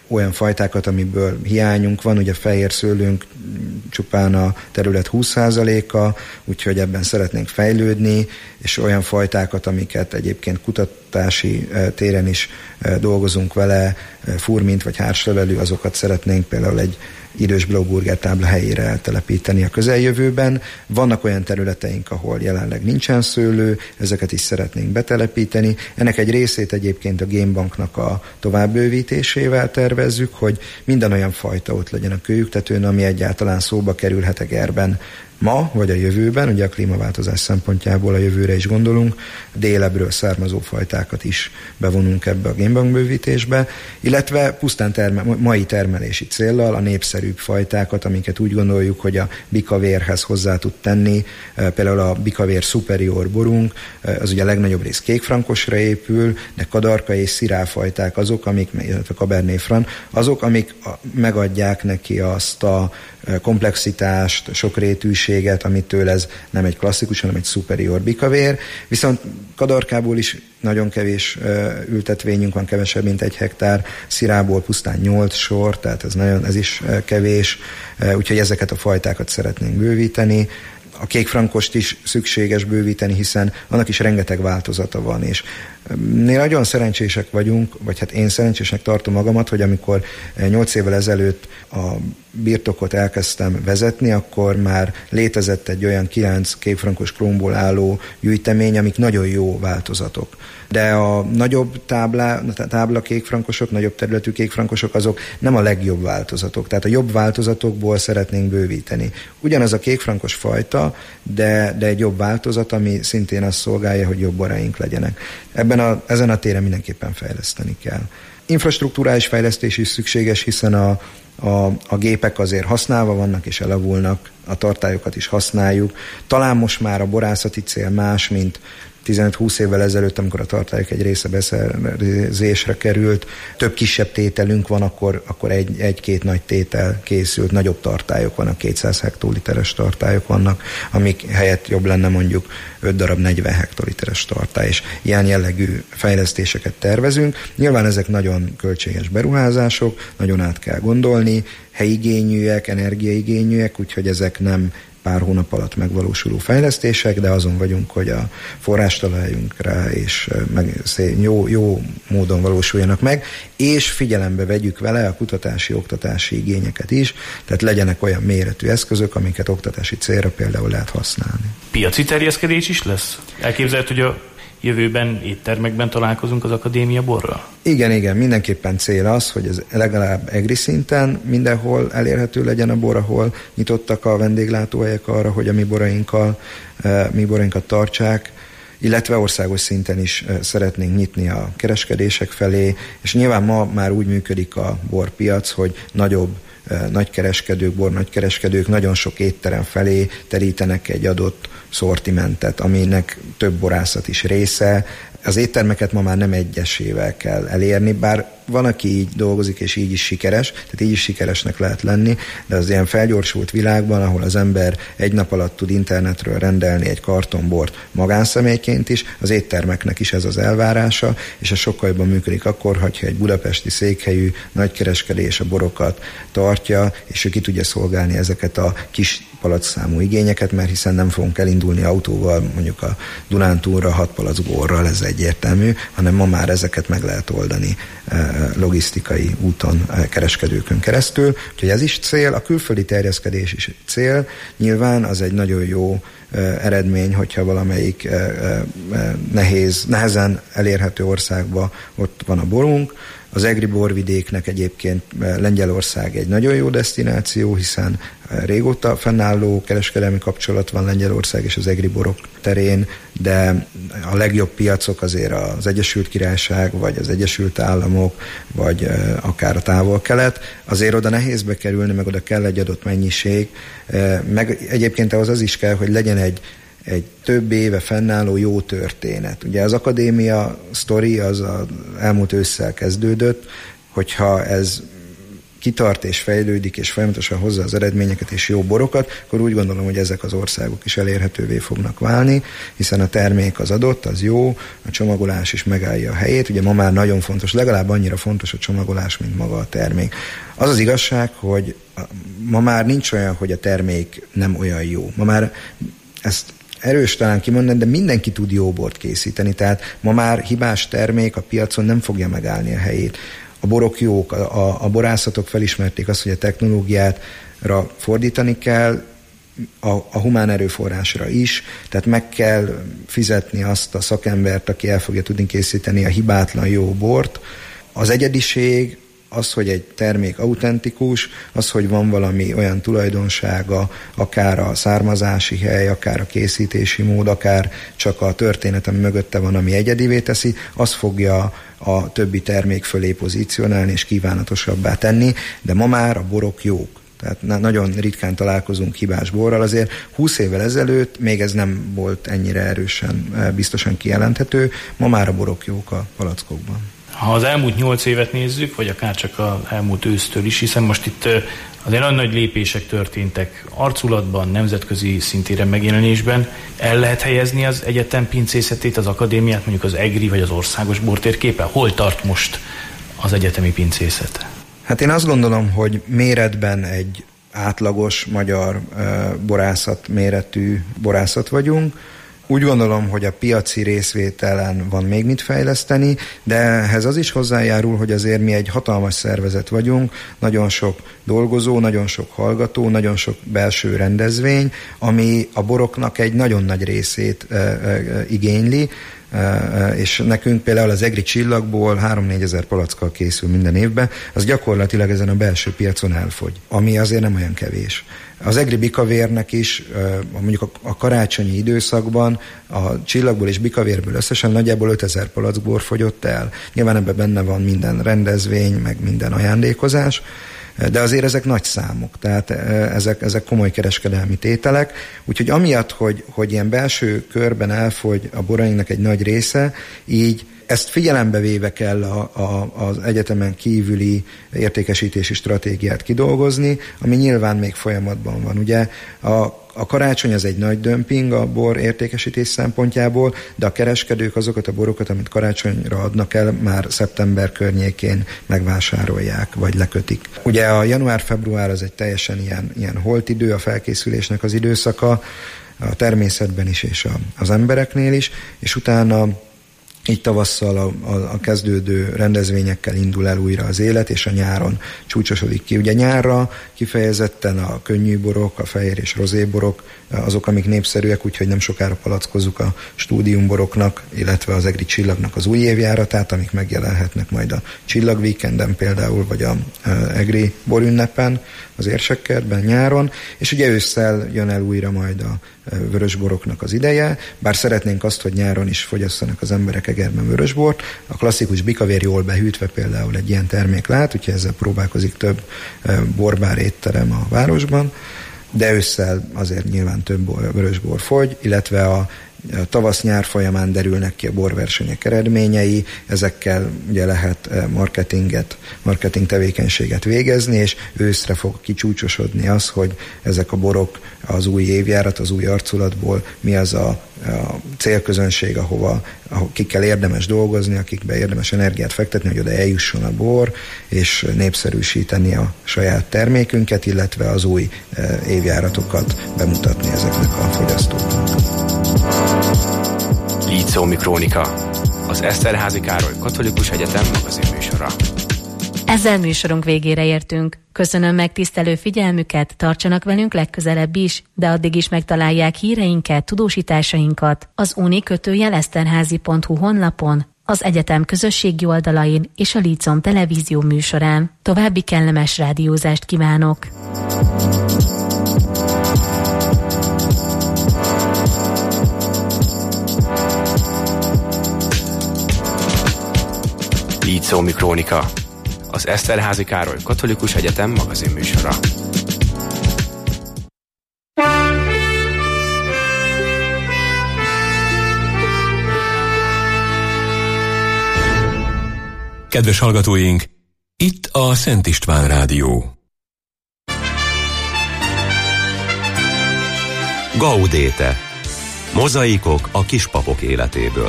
Speaker 13: olyan fajtákat, amiből hiányunk van, ugye fehér szőlőnk csupán a terület húsz százaléka, úgyhogy ebben szeretnénk fejlődni, és olyan fajtákat, amiket egyébként kutatási téren is dolgozunk vele, furmint vagy hárslevelű, azokat szeretnénk például egy idős blauburger tábla helyére eltelepíteni a közeljövőben. Vannak olyan területeink, ahol jelenleg nincsen szőlő, ezeket is szeretnénk betelepíteni. Ennek egy részét egyébként a génbanknak a továbbbővítésével tervezzük, hogy minden olyan fajta ott legyen a kőjüktetőn, ami egyáltalán szóba kerülhet Egerben ma, vagy a jövőben, ugye a klímaváltozás szempontjából a jövőre is gondolunk, délebbről származó fajtákat is bevonunk ebbe a génbankbővítésbe, illetve pusztán terme- mai termelési céllal a népszerűbb fajtákat, amiket úgy gondoljuk, hogy a bikavérhez hozzá tud tenni, például a bikavér superior borunk, az ugye a legnagyobb rész kékfrankosra épül, de kadarka és sziráfajták azok, amik, illetve cabernet franc, azok, amik megadják neki azt a komplexitást, sokrétűséget, amitől ez nem egy klasszikus, hanem egy superior bikavér. Viszont kadarkából is nagyon kevés ültetvényünk van, kevesebb, mint egy hektár, szirából pusztán nyolc sor, tehát ez, nagyon, ez is kevés, úgyhogy ezeket a fajtákat szeretnénk bővíteni. A kékfrankost is szükséges bővíteni, hiszen annak is rengeteg változata van, és mi nagyon szerencsések vagyunk, vagy hát én szerencsésnek tartom magamat, hogy amikor nyolc évvel ezelőtt a birtokot elkezdtem vezetni, akkor már létezett egy olyan kilenc kékfrankos klónból álló gyűjtemény, amik nagyon jó változatok. De a nagyobb táblá, tábla kékfrankosok, nagyobb területű kékfrankosok, azok nem a legjobb változatok. Tehát a jobb változatokból szeretnénk bővíteni. Ugyanaz a kékfrankos fajta, de, de egy jobb változat, ami szintén azt szolgálja, hogy jobb boraink legyenek. Ebben a, ezen a téren mindenképpen fejleszteni kell. Infrastruktúrális fejlesztés is szükséges, hiszen a, a, a gépek azért használva vannak és elavulnak, a tartályokat is használjuk. Talán most már a borászati cél más, mint tizenöt-húsz évvel ezelőtt, amikor a tartályok egy része beszerzésre került, több kisebb tételünk van, akkor, akkor egy, egy-két nagy tétel készült, nagyobb tartályok vannak, kétszáz hektoliteres tartályok vannak, amik helyett jobb lenne mondjuk öt darab negyven hektoliteres tartály, és ilyen jellegű fejlesztéseket tervezünk. Nyilván ezek nagyon költséges beruházások, nagyon át kell gondolni, helyigényűek, energiaigényűek, úgyhogy ezek nem pár hónap alatt megvalósuló fejlesztések, de azon vagyunk, hogy a forrást találjunk rá, és meg jó, jó módon valósuljanak meg, és figyelembe vegyük vele a kutatási, oktatási igényeket is, tehát legyenek olyan méretű eszközök, amiket oktatási célra például lehet használni.
Speaker 12: Piaci terjeszkedés is lesz? Elképzelhető, hogy a jövőben éttermekben találkozunk az akadémia borral?
Speaker 13: Igen, igen, mindenképpen cél az, hogy ez legalább egri szinten mindenhol elérhető legyen a bor, ahol nyitottak a vendéglátóhelyek arra, hogy a mi borainkkal, mi borainkat tartsák, illetve országos szinten is szeretnénk nyitni a kereskedések felé, és nyilván ma már úgy működik a borpiac, hogy nagyobb nagykereskedők, bor nagykereskedők nagyon sok étterem felé terítenek egy adott szortimentet, aminek több borászat is része. Az éttermeket ma már nem egyesével kell elérni, bár van, aki így dolgozik, és így is sikeres, tehát így is sikeresnek lehet lenni, de az ilyen felgyorsult világban, ahol az ember egy nap alatt tud internetről rendelni egy kartonbort magánszemélyként is, az éttermeknek is ez az elvárása, és ez sokkal jobban működik akkor, hogyha egy budapesti székhelyű nagykereskedés a borokat tartja, és ő ki tudja szolgálni ezeket a kis palacszámú igényeket, mert hiszen nem fogunk elindulni autóval, mondjuk a Dunántúlra hat palack borral, ez egyértelmű, hanem ma már ezeket meg lehet oldani logisztikai úton, kereskedőkön keresztül. Úgyhogy ez is cél, a külföldi terjeszkedés is cél. Nyilván az egy nagyon jó eredmény, hogyha valamelyik nehéz, nehezen elérhető országban ott van a borunk. Az egri borvidéknek egyébként Lengyelország egy nagyon jó desztináció, hiszen régóta fennálló kereskedelmi kapcsolat van Lengyelország és az egri borok terén, de a legjobb piacok azért az Egyesült Királyság, vagy az Egyesült Államok, vagy akár a Távol-Kelet. Azért oda nehéz bekerülni, meg oda kell egy adott mennyiség, meg egyébként ahhoz az is kell, hogy legyen egy egy több éve fennálló jó történet. Ugye az akadémia sztori az az elmúlt ősszel kezdődött, hogyha ez kitart és fejlődik, és folyamatosan hozza az eredményeket és jó borokat, akkor úgy gondolom, hogy ezek az országok is elérhetővé fognak válni, hiszen a termék az adott, az jó, a csomagolás is megállja a helyét. Ugye ma már nagyon fontos, legalább annyira fontos a csomagolás, mint maga a termék. Az az igazság, hogy ma már nincs olyan, hogy a termék nem olyan jó. Ma már ezt erős talán kimondani, de mindenki tud jó bort készíteni, tehát ma már hibás termék a piacon nem fogja megállni a helyét. A borok jók, a, a, a borászatok felismerték azt, hogy a technológiára fordítani kell, a, a humán erőforrásra is, tehát meg kell fizetni azt a szakembert, aki el fogja tudni készíteni a hibátlan jó bort. Az egyediség, az, hogy egy termék autentikus, az, hogy van valami olyan tulajdonsága, akár a származási hely, akár a készítési mód, akár csak a történet, ami mögötte van, ami egyedivé teszi, az fogja a többi termék fölé pozícionálni és kívánatosabbá tenni, de ma már a borok jók. Tehát nagyon ritkán találkozunk hibás borral, azért húsz évvel ezelőtt még ez nem volt ennyire erősen, biztosan kijelenthető, ma már a borok jók a palackokban.
Speaker 12: Ha az elmúlt nyolc évet nézzük, vagy akár csak az elmúlt ősztől is, hiszen most itt azért nagyon nagy lépések történtek arculatban, nemzetközi szintére megjelenésben. El lehet helyezni az egyetem pincészetét, az akadémiát, mondjuk az EGRI vagy az országos bortérképen? Hol tart most az egyetemi pincészet?
Speaker 13: Hát én azt gondolom, hogy méretben egy átlagos magyar uh, borászat méretű borászat vagyunk. Úgy gondolom, hogy a piaci részvételen van még mit fejleszteni, de ehhez az is hozzájárul, hogy azért mi egy hatalmas szervezet vagyunk, nagyon sok dolgozó, nagyon sok hallgató, nagyon sok belső rendezvény, ami a boroknak egy nagyon nagy részét e, e, igényli, és nekünk például az EGRI csillagból három-négy ezer palackkal készül minden évben, az gyakorlatilag ezen a belső piacon elfogy, ami azért nem olyan kevés. Az EGRI bikavérnek is, mondjuk a karácsonyi időszakban a csillagból és bikavérből összesen nagyjából ötezer palackbor fogyott el. Nyilván ebben benne van minden rendezvény, meg minden ajándékozás, de azért ezek nagy számok, tehát ezek, ezek komoly kereskedelmi tételek, úgyhogy amiatt, hogy, hogy ilyen belső körben elfogy a borainknak egy nagy része, így ezt figyelembe véve kell a, a, az egyetemen kívüli értékesítési stratégiát kidolgozni, ami nyilván még folyamatban van. Ugye a A karácsony az egy nagy dömping a bor értékesítés szempontjából, de a kereskedők azokat a borokat, amit karácsonyra adnak el, már szeptember környékén megvásárolják, vagy lekötik. Ugye a január-február az egy teljesen ilyen, ilyen holt idő, a felkészülésnek az időszaka, a természetben is és a, az embereknél is, és utána így tavasszal a, a, a kezdődő rendezvényekkel indul el újra az élet, és a nyáron csúcsosodik ki. Ugye nyárra kifejezetten a könnyű borok, a fehér és rozéborok, azok, amik népszerűek, úgyhogy nem sokára palackozzuk a stúdiumboroknak, illetve az EGRI csillagnak az új évjáratát, amik megjelenhetnek majd a csillagvíkenden például, vagy a EGRI borünnepen, az Érsekkertben nyáron, és ugye ősszel jön el újra majd a vörösboroknak az ideje, bár szeretnénk azt, hogy nyáron is fogyasszanak az emberek Egerben vörösbort. A klasszikus bikavér jól behűtve például egy ilyen termék lát, úgyhogy ezzel próbálkozik több borbár étterem a városban, de ősszel azért nyilván több vörösbor fogy, illetve a A tavasz-nyár folyamán derülnek ki a borversenyek eredményei, ezekkel ugye lehet marketinget, marketing tevékenységet végezni, és őszre fog kicsúcsosodni az, hogy ezek a borok az új évjárat, az új arculatból mi az a, a célközönség, ahova, akikkel érdemes dolgozni, akikbe érdemes energiát fektetni, hogy oda eljusson a bor, és népszerűsíteni a saját termékünket, illetve az új évjáratokat bemutatni ezeknek a fogyasztóknak.
Speaker 9: Líceumi Krónika, az Eszterházy Károly Katolikus Egyetem magazinműsora.
Speaker 10: Ezzel műsorunk végére értünk. Köszönöm megtisztelő figyelmüket, tartsanak velünk legközelebb is, de addig is megtalálják híreinket, tudósításainkat az uni kötőjel eszterházy pont hu honlapon, az egyetem közösségi oldalain és a Líceum televízió műsorán. További kellemes rádiózást kívánok!
Speaker 9: Líceumi Krónika, az Eszterházy Károly Katolikus Egyetem magazinműsora.
Speaker 5: Kedves hallgatóink, Itt a Szent István Rádió.
Speaker 1: Gaudéte. Mozaikok a kispapok életéből.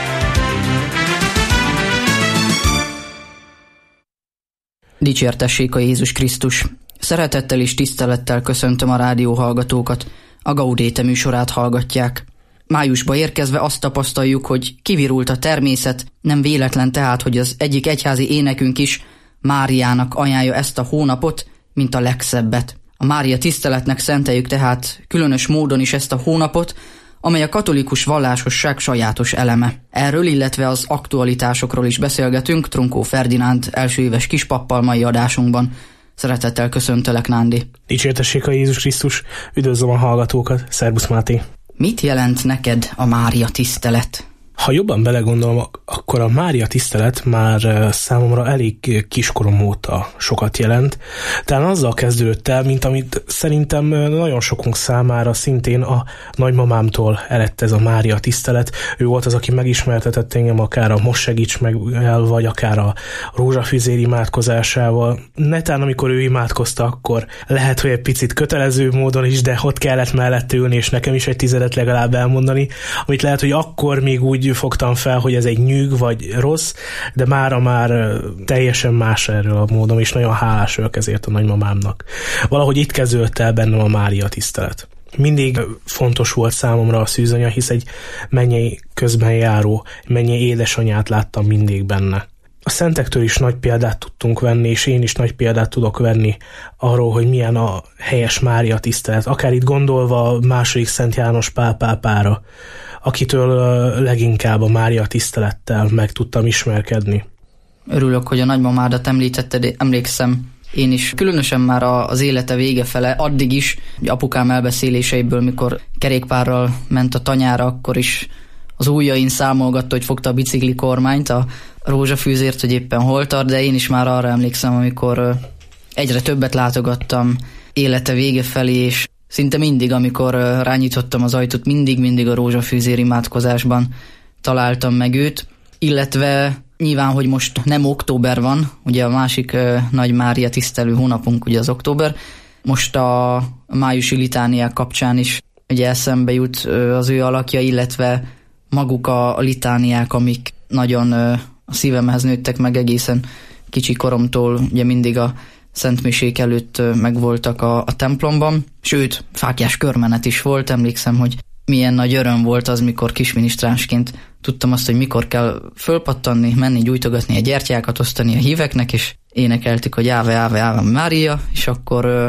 Speaker 14: Dicsértessék a Jézus Krisztus! Szeretettel és tisztelettel köszöntöm a rádió hallgatókat. A Gaudéte műsorát hallgatják. Májusba érkezve azt tapasztaljuk, hogy kivirult a természet, nem véletlen tehát, hogy az egyik egyházi énekünk is Máriának ajánlja ezt a hónapot, mint a legszebbet. A Mária tiszteletnek szenteljük tehát különös módon is ezt a hónapot, amely a katolikus vallásosság sajátos eleme. Erről, illetve az aktualitásokról is beszélgetünk Trunkó Ferdinánd első éves kispappal mai adásunkban. Szeretettel köszöntelek, Nándi.
Speaker 15: Dicsértessék a Jézus Krisztus, üdvözlöm a hallgatókat, szervusz Máté.
Speaker 14: Mit jelent neked a Mária tisztelet?
Speaker 15: Ha jobban belegondolom, akkor a Mária tisztelet már számomra elég kiskorom óta sokat jelent. Talán azzal kezdődött el, mint amit szerintem nagyon sokunk számára szintén a nagymamámtól eredt ez a Mária tisztelet. Ő volt az, aki megismertetett engem akár a Most segíts meg el, vagy akár a rózsafüzér imádkozásával. Netán, amikor ő imádkozta, akkor lehet, hogy egy picit kötelező módon is, de ott kellett mellette ülni, és nekem is egy tizedet legalább elmondani, amit lehet, hogy akkor még úgy fogtam fel, hogy ez egy nyűg vagy rossz, de mára már teljesen más erről a módon, és nagyon hálás vagyok ezért a nagymamámnak. Valahogy itt kezdődött el bennem a Mária tisztelet. Mindig fontos volt számomra a szűzanya, hisz egy mennyei közben járó, mennyei édesanyát láttam mindig benne. A szentektől is nagy példát tudtunk venni, és én is nagy példát tudok venni arról, hogy milyen a helyes Mária tisztelet. Akár itt gondolva a második Szent János Pál pápára, akitől leginkább a Mária tisztelettel meg tudtam ismerkedni.
Speaker 14: Örülök, hogy a nagymamádat említetted, emlékszem én is. Különösen már az élete vége fele, addig is, apukám elbeszéléseiből, mikor kerékpárral ment a tanyára, akkor is az ujjain számolgatta, hogy fogta a bicikli kormányt, a rózsafűzért, hogy éppen hol tart, de én is már arra emlékszem, amikor egyre többet látogattam élete vége felé, és szinte mindig, amikor rányítottam az ajtót, mindig-mindig a rózsafűzér imádkozásban találtam meg őt, illetve nyilván, hogy most nem október van, ugye a másik nagy Mária tisztelő hónapunk ugye az október, most a májusi litániák kapcsán is ugye eszembe jut az ő alakja, illetve maguk a litániák, amik nagyon a szívemhez nőttek meg egészen kicsi koromtól, ugye mindig a szentmisék előtt megvoltak a, a templomban, sőt, fáklyás körmenet is volt, emlékszem, hogy milyen nagy öröm volt az, mikor kisminisztránsként tudtam azt, hogy mikor kell fölpattanni, menni, gyújtogatni a gyertyákat, osztani a híveknek, és énekeltük, hogy Áve, Áve, Áve Mária, és akkor ö,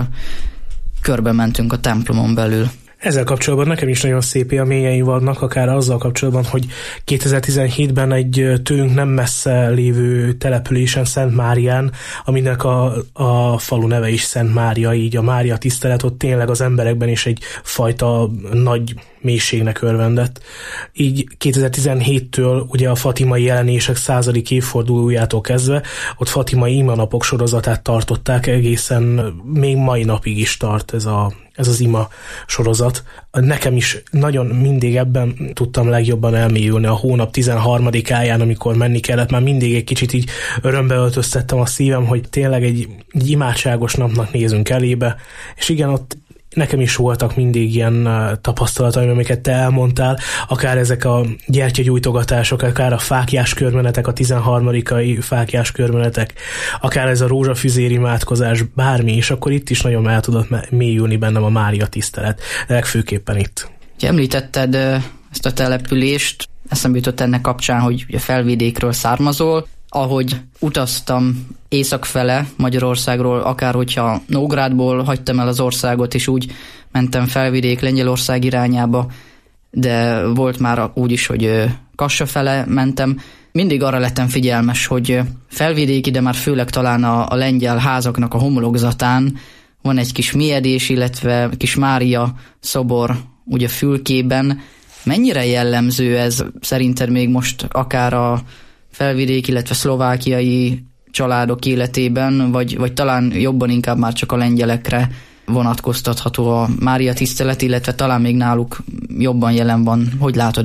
Speaker 14: körbe mentünk a templomon belül.
Speaker 15: Ezzel kapcsolatban nekem is nagyon szép élményei vannak, akár azzal kapcsolatban, hogy kétezer-tizenhétben egy tőlünk nem messze lévő településen, Szent Márián, aminek a, a falu neve is Szent Mária, így a Mária tisztelet ott tényleg az emberekben is egy fajta nagy mélységnek örvendett. Így kétezer-tizenhéttől ugye a fatimai jelenések századik évfordulójától kezdve ott fatimai imanapok sorozatát tartották, egészen még mai napig is tart ez, a, ez az ima sorozat. Nekem is nagyon mindig ebben tudtam legjobban elmélyülni a hónap tizenharmadikáján, amikor menni kellett, már mindig egy kicsit így örömbe öltöztettem a szívem, hogy tényleg egy, egy imádságos napnak nézünk elébe, és igen, ott nekem is voltak mindig ilyen tapasztalataim, amiket te elmondtál, akár ezek a gyertyagyújtogatások, akár a fáklyás körmenetek, a tizenharmadikai fáklyás körmenetek, akár ez a rózsafüzér imádkozás, bármi, és akkor itt is nagyon el tudott mélyülni bennem a Mária tisztelet, de legfőképpen itt.
Speaker 14: Említetted ezt a települést, eszembe jutott ennek kapcsán, hogy a Felvidékről származol, ahogy utaztam északfele Magyarországról, akár hogyha Nógrádból hagytam el az országot, és úgy mentem Felvidék, Lengyelország irányába, de volt már úgy is, hogy Kassa fele mentem. Mindig arra lettem figyelmes, hogy Felvidék, de már főleg talán a, a lengyel házaknak a homlokzatán van egy kis mélyedés, illetve kis Mária szobor ugye fülkében. Mennyire jellemző ez szerinted még most akár a felvidék, illetve szlovákiai családok életében, vagy, vagy talán jobban inkább már csak a lengyelekre vonatkoztatható a Mária tisztelet, illetve talán még náluk jobban jelen van. Hogy látod ezt?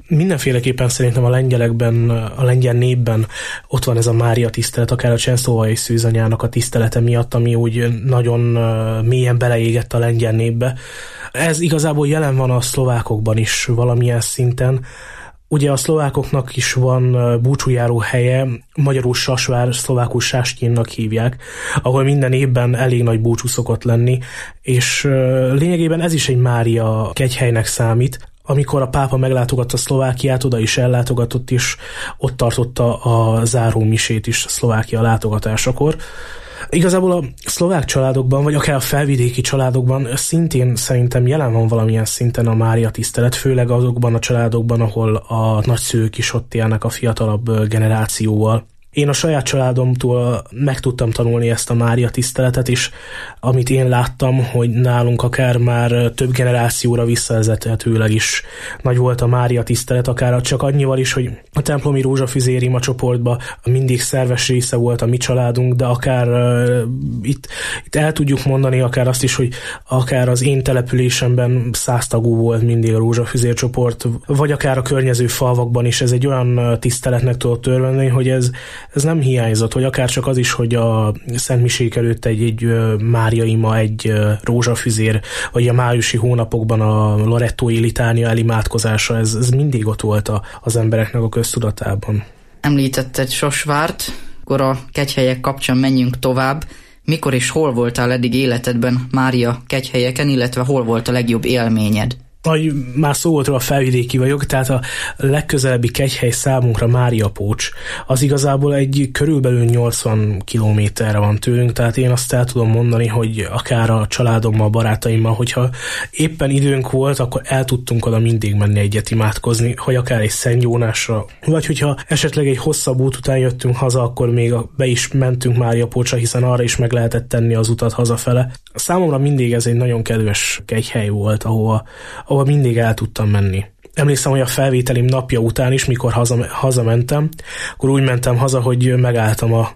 Speaker 15: Mindenféleképpen szerintem a lengyelekben, a lengyel népben ott van ez a Mária tisztelet, akár a Csenszóvai szűzanyának a tisztelete miatt, ami úgy nagyon mélyen beleégett a lengyel népbe. Ez igazából jelen van a szlovákokban is valamilyen szinten. Ugye a szlovákoknak is van búcsújáró helye, magyarul Sasvár, szlovákul Sástyinnak hívják, ahol minden évben elég nagy búcsú szokott lenni, és lényegében ez is egy Mária kegyhelynek számít. Amikor a pápa meglátogatta Szlovákiát, oda is ellátogatott, és ott tartotta a záró misét is Szlovákia látogatásakor. Igazából a szlovák családokban, vagy akár a felvidéki családokban szintén szerintem jelen van valamilyen szinten a Mária tisztelet, főleg azokban a családokban, ahol a nagyszülők is ott élnek a fiatalabb generációval. Én a saját családomtól meg tudtam tanulni ezt a Mária tiszteletet, és amit én láttam, hogy nálunk akár már több generációra visszavezethetőleg is nagy volt a Mária tisztelet, akár csak annyival is, hogy a templomi rózsafüzér ima csoportban mindig szerves része volt a mi családunk, de akár uh, itt, itt el tudjuk mondani akár azt is, hogy akár az én településemben száztagú volt mindig a rózsafüzér csoport, vagy akár a környező falvakban is ez egy olyan tiszteletnek tudott törvendni, hogy ez Ez nem hiányzott, vagy akár csak az is, hogy a Szent Misék előtt egy, egy Mária ima, egy rózsafüzér, vagy a májusi hónapokban a lorettói litánia elimádkozása, ez, ez mindig ott volt a, az embereknek a köztudatában.
Speaker 14: Említetted Sasvárt, akkor a kegyhelyek kapcsán menjünk tovább. Mikor és hol voltál eddig életedben Mária kegyhelyeken, illetve hol volt a legjobb élményed?
Speaker 15: Ahogy már szó volt róla, felvidéki vagyok, tehát a legközelebbi kegyhely számunkra Máriapócs, az igazából egy körülbelül nyolcvan kilométerre van tőlünk, tehát én azt el tudom mondani, hogy akár a családommal, barátaimmal, hogyha éppen időnk volt, akkor el tudtunk oda mindig menni egyet imádkozni, hogy akár egy Szent Jónásra, vagy hogyha esetleg egy hosszabb út után jöttünk haza, akkor még be is mentünk Máriapócsra, hiszen arra is meg lehetett tenni az utat hazafele. Számomra mindig ez egy nagyon kedves kegyhely volt, ahova ahol mindig el tudtam menni. Emlékszem, hogy a felvételim napja után is, mikor haza, hazamentem, akkor úgy mentem haza, hogy megálltam a,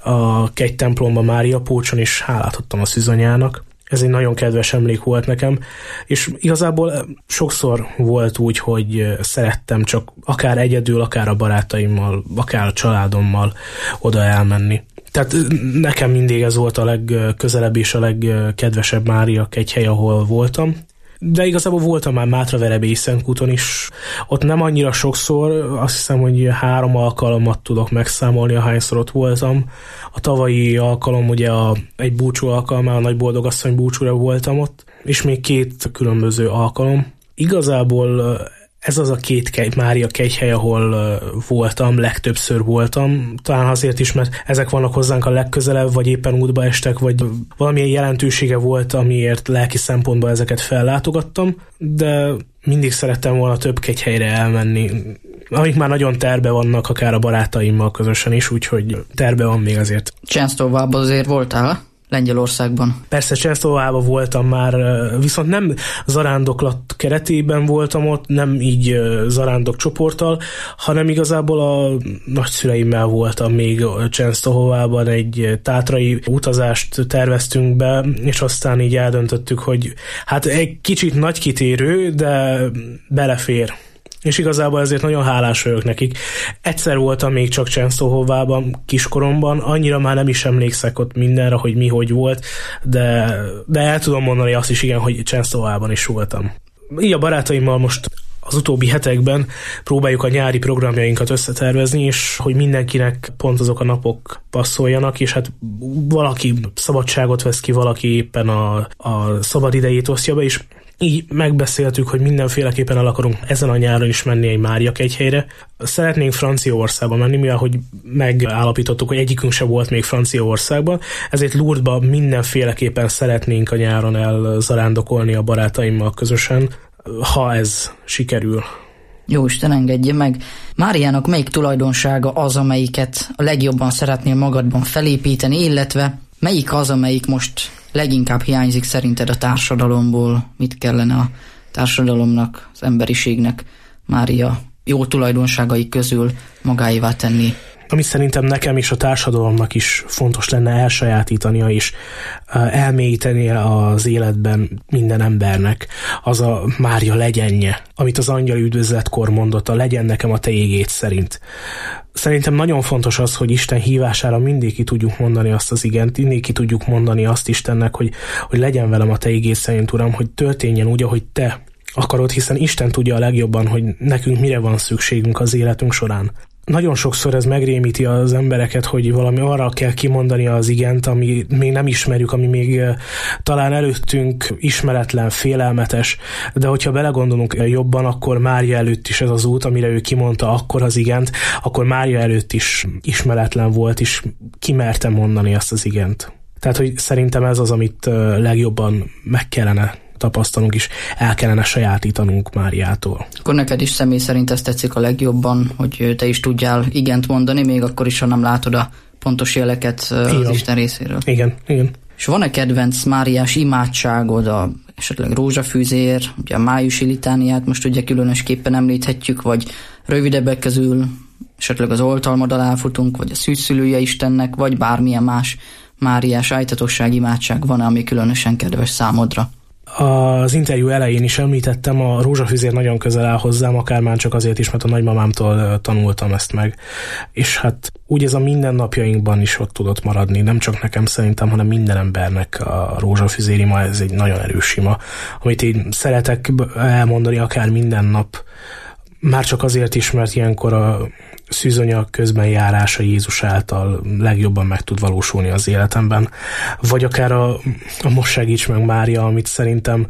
Speaker 15: a kegy templomba Máriapócson, és hálát adtam a szűzanyának. Ez egy nagyon kedves emlék volt nekem, és igazából sokszor volt úgy, hogy szerettem csak akár egyedül, akár a barátaimmal, akár a családommal oda elmenni. Tehát nekem mindig ez volt a legközelebb és a legkedvesebb Mária kegyhely, ahol voltam. De igazából voltam már Mátraverebélyi Szentkúton is. Ott nem annyira sokszor, azt hiszem, hogy három alkalommat tudok megszámolni, ahányszor ott voltam. A tavalyi alkalom ugye a, egy búcsú alkalmán, a Nagy Boldogasszony búcsúra voltam ott, és még két különböző alkalom. Igazából ez az a két kegy, Mária kegyhely, ahol uh, voltam, legtöbbször voltam. Talán azért is, mert ezek vannak hozzánk a legközelebb, vagy éppen útba estek, vagy valamilyen jelentősége volt, amiért lelki szempontból ezeket fellátogattam, de mindig szerettem volna több kegyhelyre elmenni, amik már nagyon terve vannak, akár a barátaimmal közösen is, úgyhogy terve van még azért.
Speaker 14: Csensztóvában azért voltál? Lengyelországban.
Speaker 15: Persze Csensztóvában voltam már, viszont nem zarándoklat keretében voltam ott, nem így zarándok csoporttal, hanem igazából a nagyszüleimmel voltam még Csensztóvában, egy tátrai utazást terveztünk be, és aztán így eldöntöttük, hogy hát egy kicsit nagy kitérő, de belefér. És igazából ezért nagyon hálás vagyok nekik. Egyszer voltam még csak Csensztóhovában kiskoromban, annyira már nem is emlékszek ott mindenre, hogy mi hogy volt, de, de el tudom mondani azt is, igen, hogy Csensztóhovában is voltam. Így a barátaimmal most az utóbbi hetekben próbáljuk a nyári programjainkat összetervezni, és hogy mindenkinek pont azok a napok passzoljanak, és hát valaki szabadságot vesz ki, valaki éppen a, a szabad idejét osztja be, és így megbeszéltük, hogy mindenféleképpen el akarunk ezen a nyáron is menni egy Mária kegyhelyre. Szeretnénk Franciaországba menni, mivel hogy megállapítottuk, hogy egyikünk se volt még Franciaországban, ezért Lourdesba mindenféleképpen szeretnénk a nyáron elzarándokolni a barátaimmal közösen, ha ez sikerül.
Speaker 14: Jó Isten, engedje meg. Máriának melyik tulajdonsága az, amelyiket a legjobban szeretnél magadban felépíteni, illetve melyik az, amelyik most leginkább hiányzik szerinted a társadalomból? Mit kellene a társadalomnak, az emberiségnek Mária jó tulajdonságai közül magáévá tenni?
Speaker 15: ami szerintem nekem és a társadalomnak is fontos lenne elsajátítania és elmélyítenie az életben minden embernek, az a Mária legyenje, amit az angyali üdvözletkor mondott, a legyen nekem a te igéd szerint. Szerintem nagyon fontos az, hogy Isten hívására mindig ki tudjuk mondani azt az igent, mindig ki tudjuk mondani azt Istennek, hogy, hogy legyen velem a te igéd szerint, Uram, hogy történjen úgy, ahogy te akarod, hiszen Isten tudja a legjobban, hogy nekünk mire van szükségünk az életünk során. Nagyon sokszor ez megrémíti az embereket, hogy valami arra kell kimondani az igent, ami még nem ismerjük, ami még talán előttünk ismeretlen, félelmetes, de hogyha belegondolunk jobban, akkor Mária előtt is ez az út, amire ő kimondta akkor az igent, akkor Mária előtt is ismeretlen volt, és kimerte mondani azt az igent. Tehát, hogy szerintem ez az, amit legjobban meg kellene tapasztalunk is, el kellene sajátítanunk Máriától.
Speaker 14: Akkor neked is személy szerint ezt tetszik a legjobban, hogy te is tudjál igent mondani, még akkor is, ha nem látod a pontos jeleket az igen. Isten részéről.
Speaker 15: Igen, igen.
Speaker 14: És van-e kedvenc máriás imádságod, a, esetleg rózsafűzér, ugye a májusi litániát most ugye különösképpen említhetjük, vagy rövidebbek közül esetleg az oltalmad alá futunk, vagy a szűzszülője Istennek, vagy bármilyen más máriás ájtatosság imádság van, ami különösen kedves számodra?
Speaker 15: Az interjú elején is említettem, a rózsafűzér nagyon közel áll hozzám, akár már csak azért is, mert a nagymamámtól tanultam ezt meg. És hát úgy ez a mindennapjainkban is ott tudott maradni, nem csak nekem szerintem, hanem minden embernek a rózsafűzér ima, ez egy nagyon erős ima, amit én szeretek elmondani akár minden nap. Már csak azért is, mert ilyenkor a szűzanyag közben járása Jézus által legjobban meg tud valósulni az életemben. Vagy akár a, a Most segíts meg Mária, amit szerintem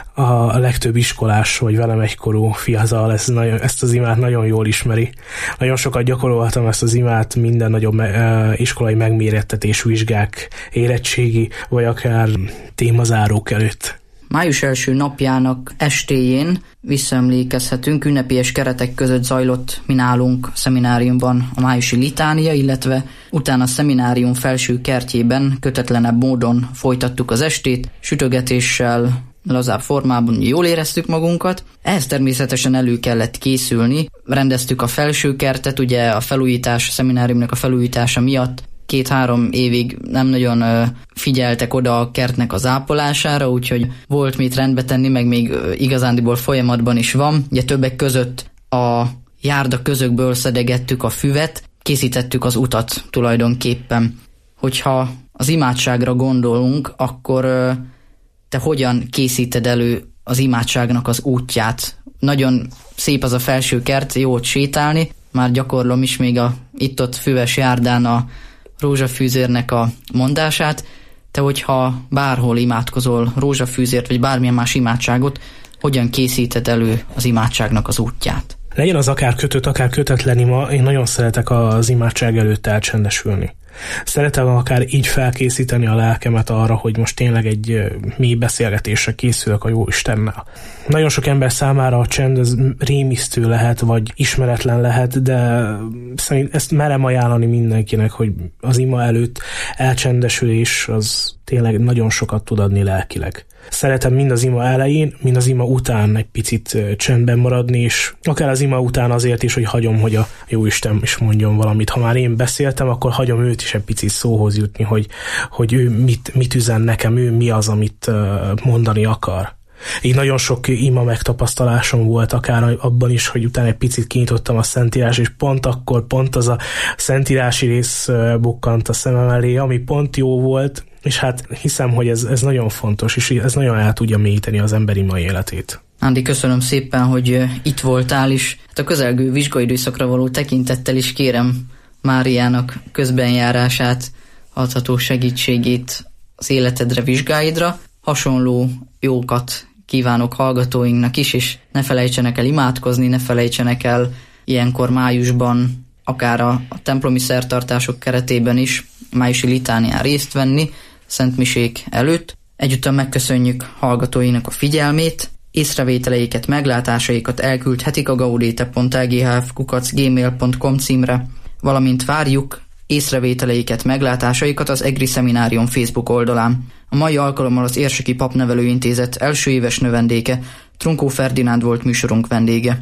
Speaker 15: a legtöbb iskolás, vagy velem egykorú fiatal ezt, nagyon, ezt az imát nagyon jól ismeri. Nagyon sokat gyakoroltam ezt az imát minden nagyobb uh, iskolai megmérettetés, vizsgák, érettségi, vagy akár témazárók előtt.
Speaker 14: Május első napjának estéjén visszaemlékezhetünk, ünnepélyes keretek között zajlott mi nálunk a szemináriumban a májusi litánia, illetve utána a szeminárium felső kertjében kötetlenebb módon folytattuk az estét, sütögetéssel, lazább formában jól éreztük magunkat. Ehhez természetesen elő kellett készülni. Rendeztük a felső kertet, ugye a felújítás, a szemináriumnak a felújítása miatt két-három évig nem nagyon ö, figyeltek oda a kertnek az ápolására, úgyhogy volt mit rendbe tenni, meg még ö, igazándiból folyamatban is van. Ugye többek között a járda közökből szedegettük a füvet, készítettük az utat tulajdonképpen. Hogyha az imádságra gondolunk, akkor ö, te hogyan készíted elő az imádságnak az útját? Nagyon szép az a felső kert, jó ott sétálni, már gyakorlom is még a itt-ott füves járdán a rózsafűzérnek a mondását. Te, hogyha bárhol imádkozol rózsafűzért, vagy bármilyen más imádságot, hogyan készíted elő az imádságnak az útját?
Speaker 15: Legyen az akár kötött, akár kötetlen ima, én nagyon szeretek az imádság előtt elcsendesülni. Szeretem akár így felkészíteni a lelkemet arra, hogy most tényleg egy mély beszélgetésre készülök a Jóistennel. Nagyon sok ember számára a csend ez rémisztő lehet, vagy ismeretlen lehet, de szerint ezt merem ajánlani mindenkinek, hogy az ima előtt elcsendesülés az tényleg nagyon sokat tud adni lelkileg. Szeretem mind az ima elején, mind az ima után egy picit csendben maradni, és akár az ima után azért is, hogy hagyom, hogy a Jóisten is mondjon valamit. Ha már én beszéltem, akkor hagyom őt is egy picit szóhoz jutni, hogy, hogy ő mit, mit üzen nekem, ő mi az, amit mondani akar. Így nagyon sok ima megtapasztalásom volt, akár abban is, hogy utána egy picit kinyitottam a Szentírás, és pont akkor, pont az a szentírási rész bukkant a szemem elé, ami pont jó volt, és hát hiszem, hogy ez, ez nagyon fontos, és ez nagyon el tudja mélyíteni az emberi mai életét.
Speaker 14: Ándi, köszönöm szépen, hogy itt voltál is. Hát a közelgő vizsgaidőszakra való tekintettel is kérem Máriának közbenjárását, adható segítségét az életedre, vizsgáidra. Hasonló jókat kívánok hallgatóinknak is, és ne felejtsenek el imádkozni, ne felejtsenek el ilyenkor májusban, akár a, a templomi szertartások keretében is májusi litánián részt venni, szentmisék előtt. Egyúttal megköszönjük hallgatóinak a figyelmét, észrevételeiket, meglátásaikat elküldhetik a gaudete pont e g h f kukac gmail pont com címre, valamint várjuk észrevételeiket, meglátásaikat az EGRI Szeminárium Facebook oldalán. A mai alkalommal az Érseki Papnevelőintézet első éves növendéke, Trunkó Ferdinánd volt műsorunk vendége.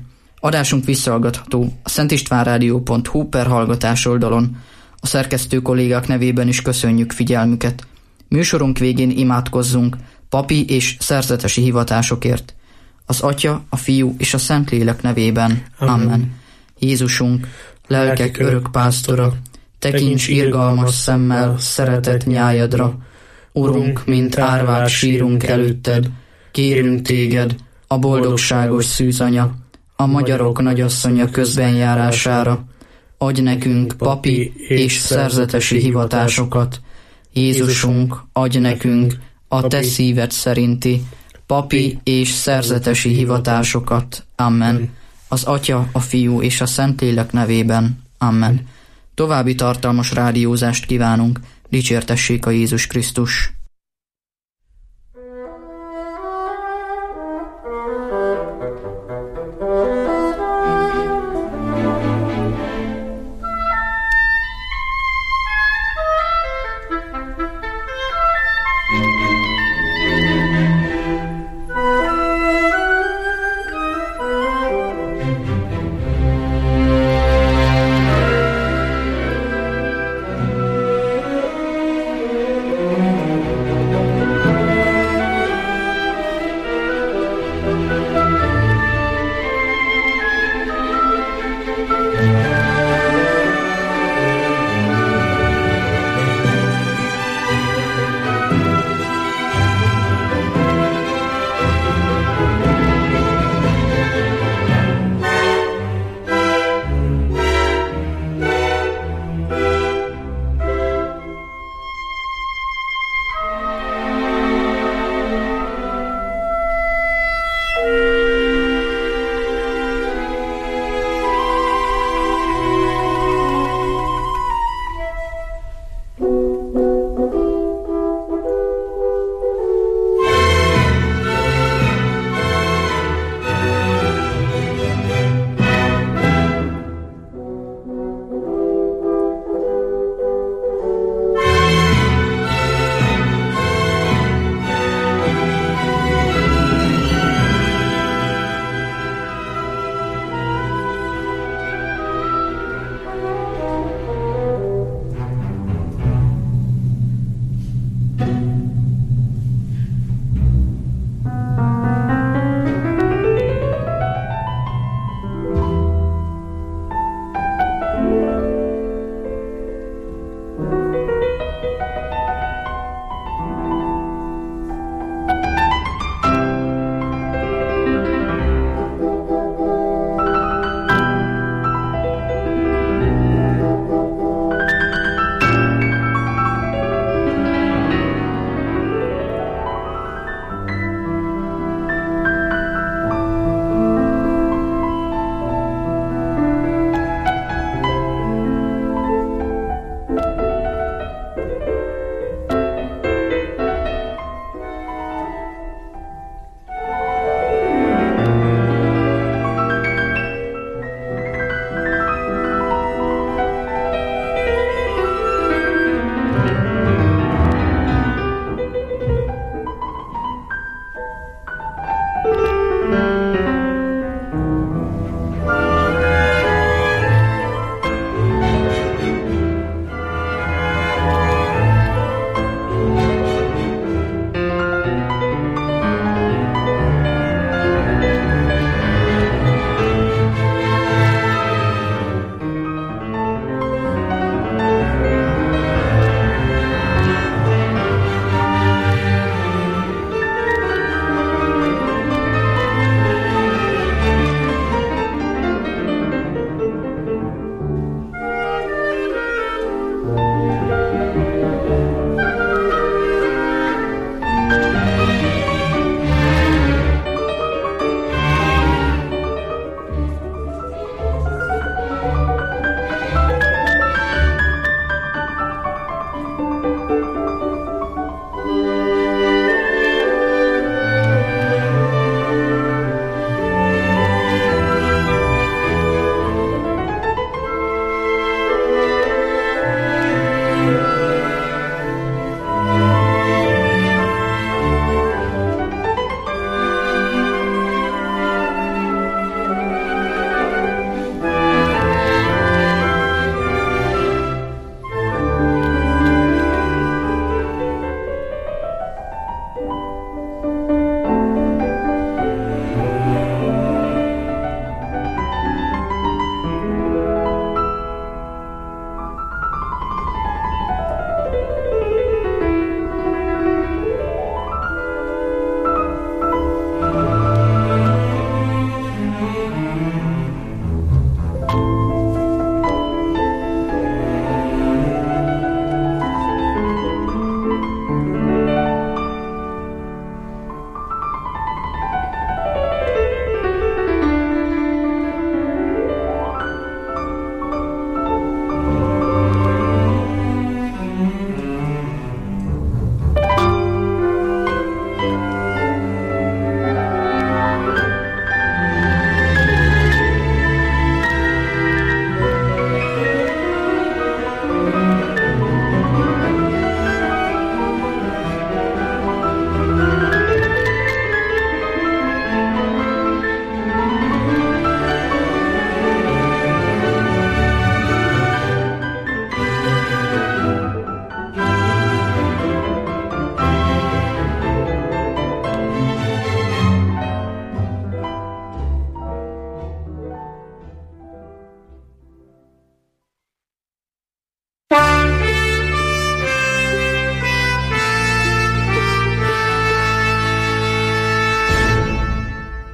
Speaker 14: Adásunk visszahallgatható a szentistvánrádió pont hu per hallgatás oldalon. A szerkesztő kollégák nevében is köszönjük figyelmüket. Műsorunk végén imádkozzunk papi és szerzetesi hivatásokért. Az Atya, a Fiú és a Szentlélek nevében. Amen. Amen. Jézusunk, lelkek örök pásztora, tekints irgalmas szemmel szeretett nyájadra. Urunk, mint árvát sírunk előtted, kérünk téged, a boldogságos szűzanya, a magyarok nagyasszonya közbenjárására. Adj nekünk papi és szerzetesi hivatásokat. Jézusunk, adj nekünk a te szíved szerinti papi és szerzetesi hivatásokat. Amen. Az Atya, a Fiú és a Szentlélek nevében. Amen. További tartalmas rádiózást kívánunk. Dicsértessék a Jézus Krisztus!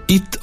Speaker 16: Itt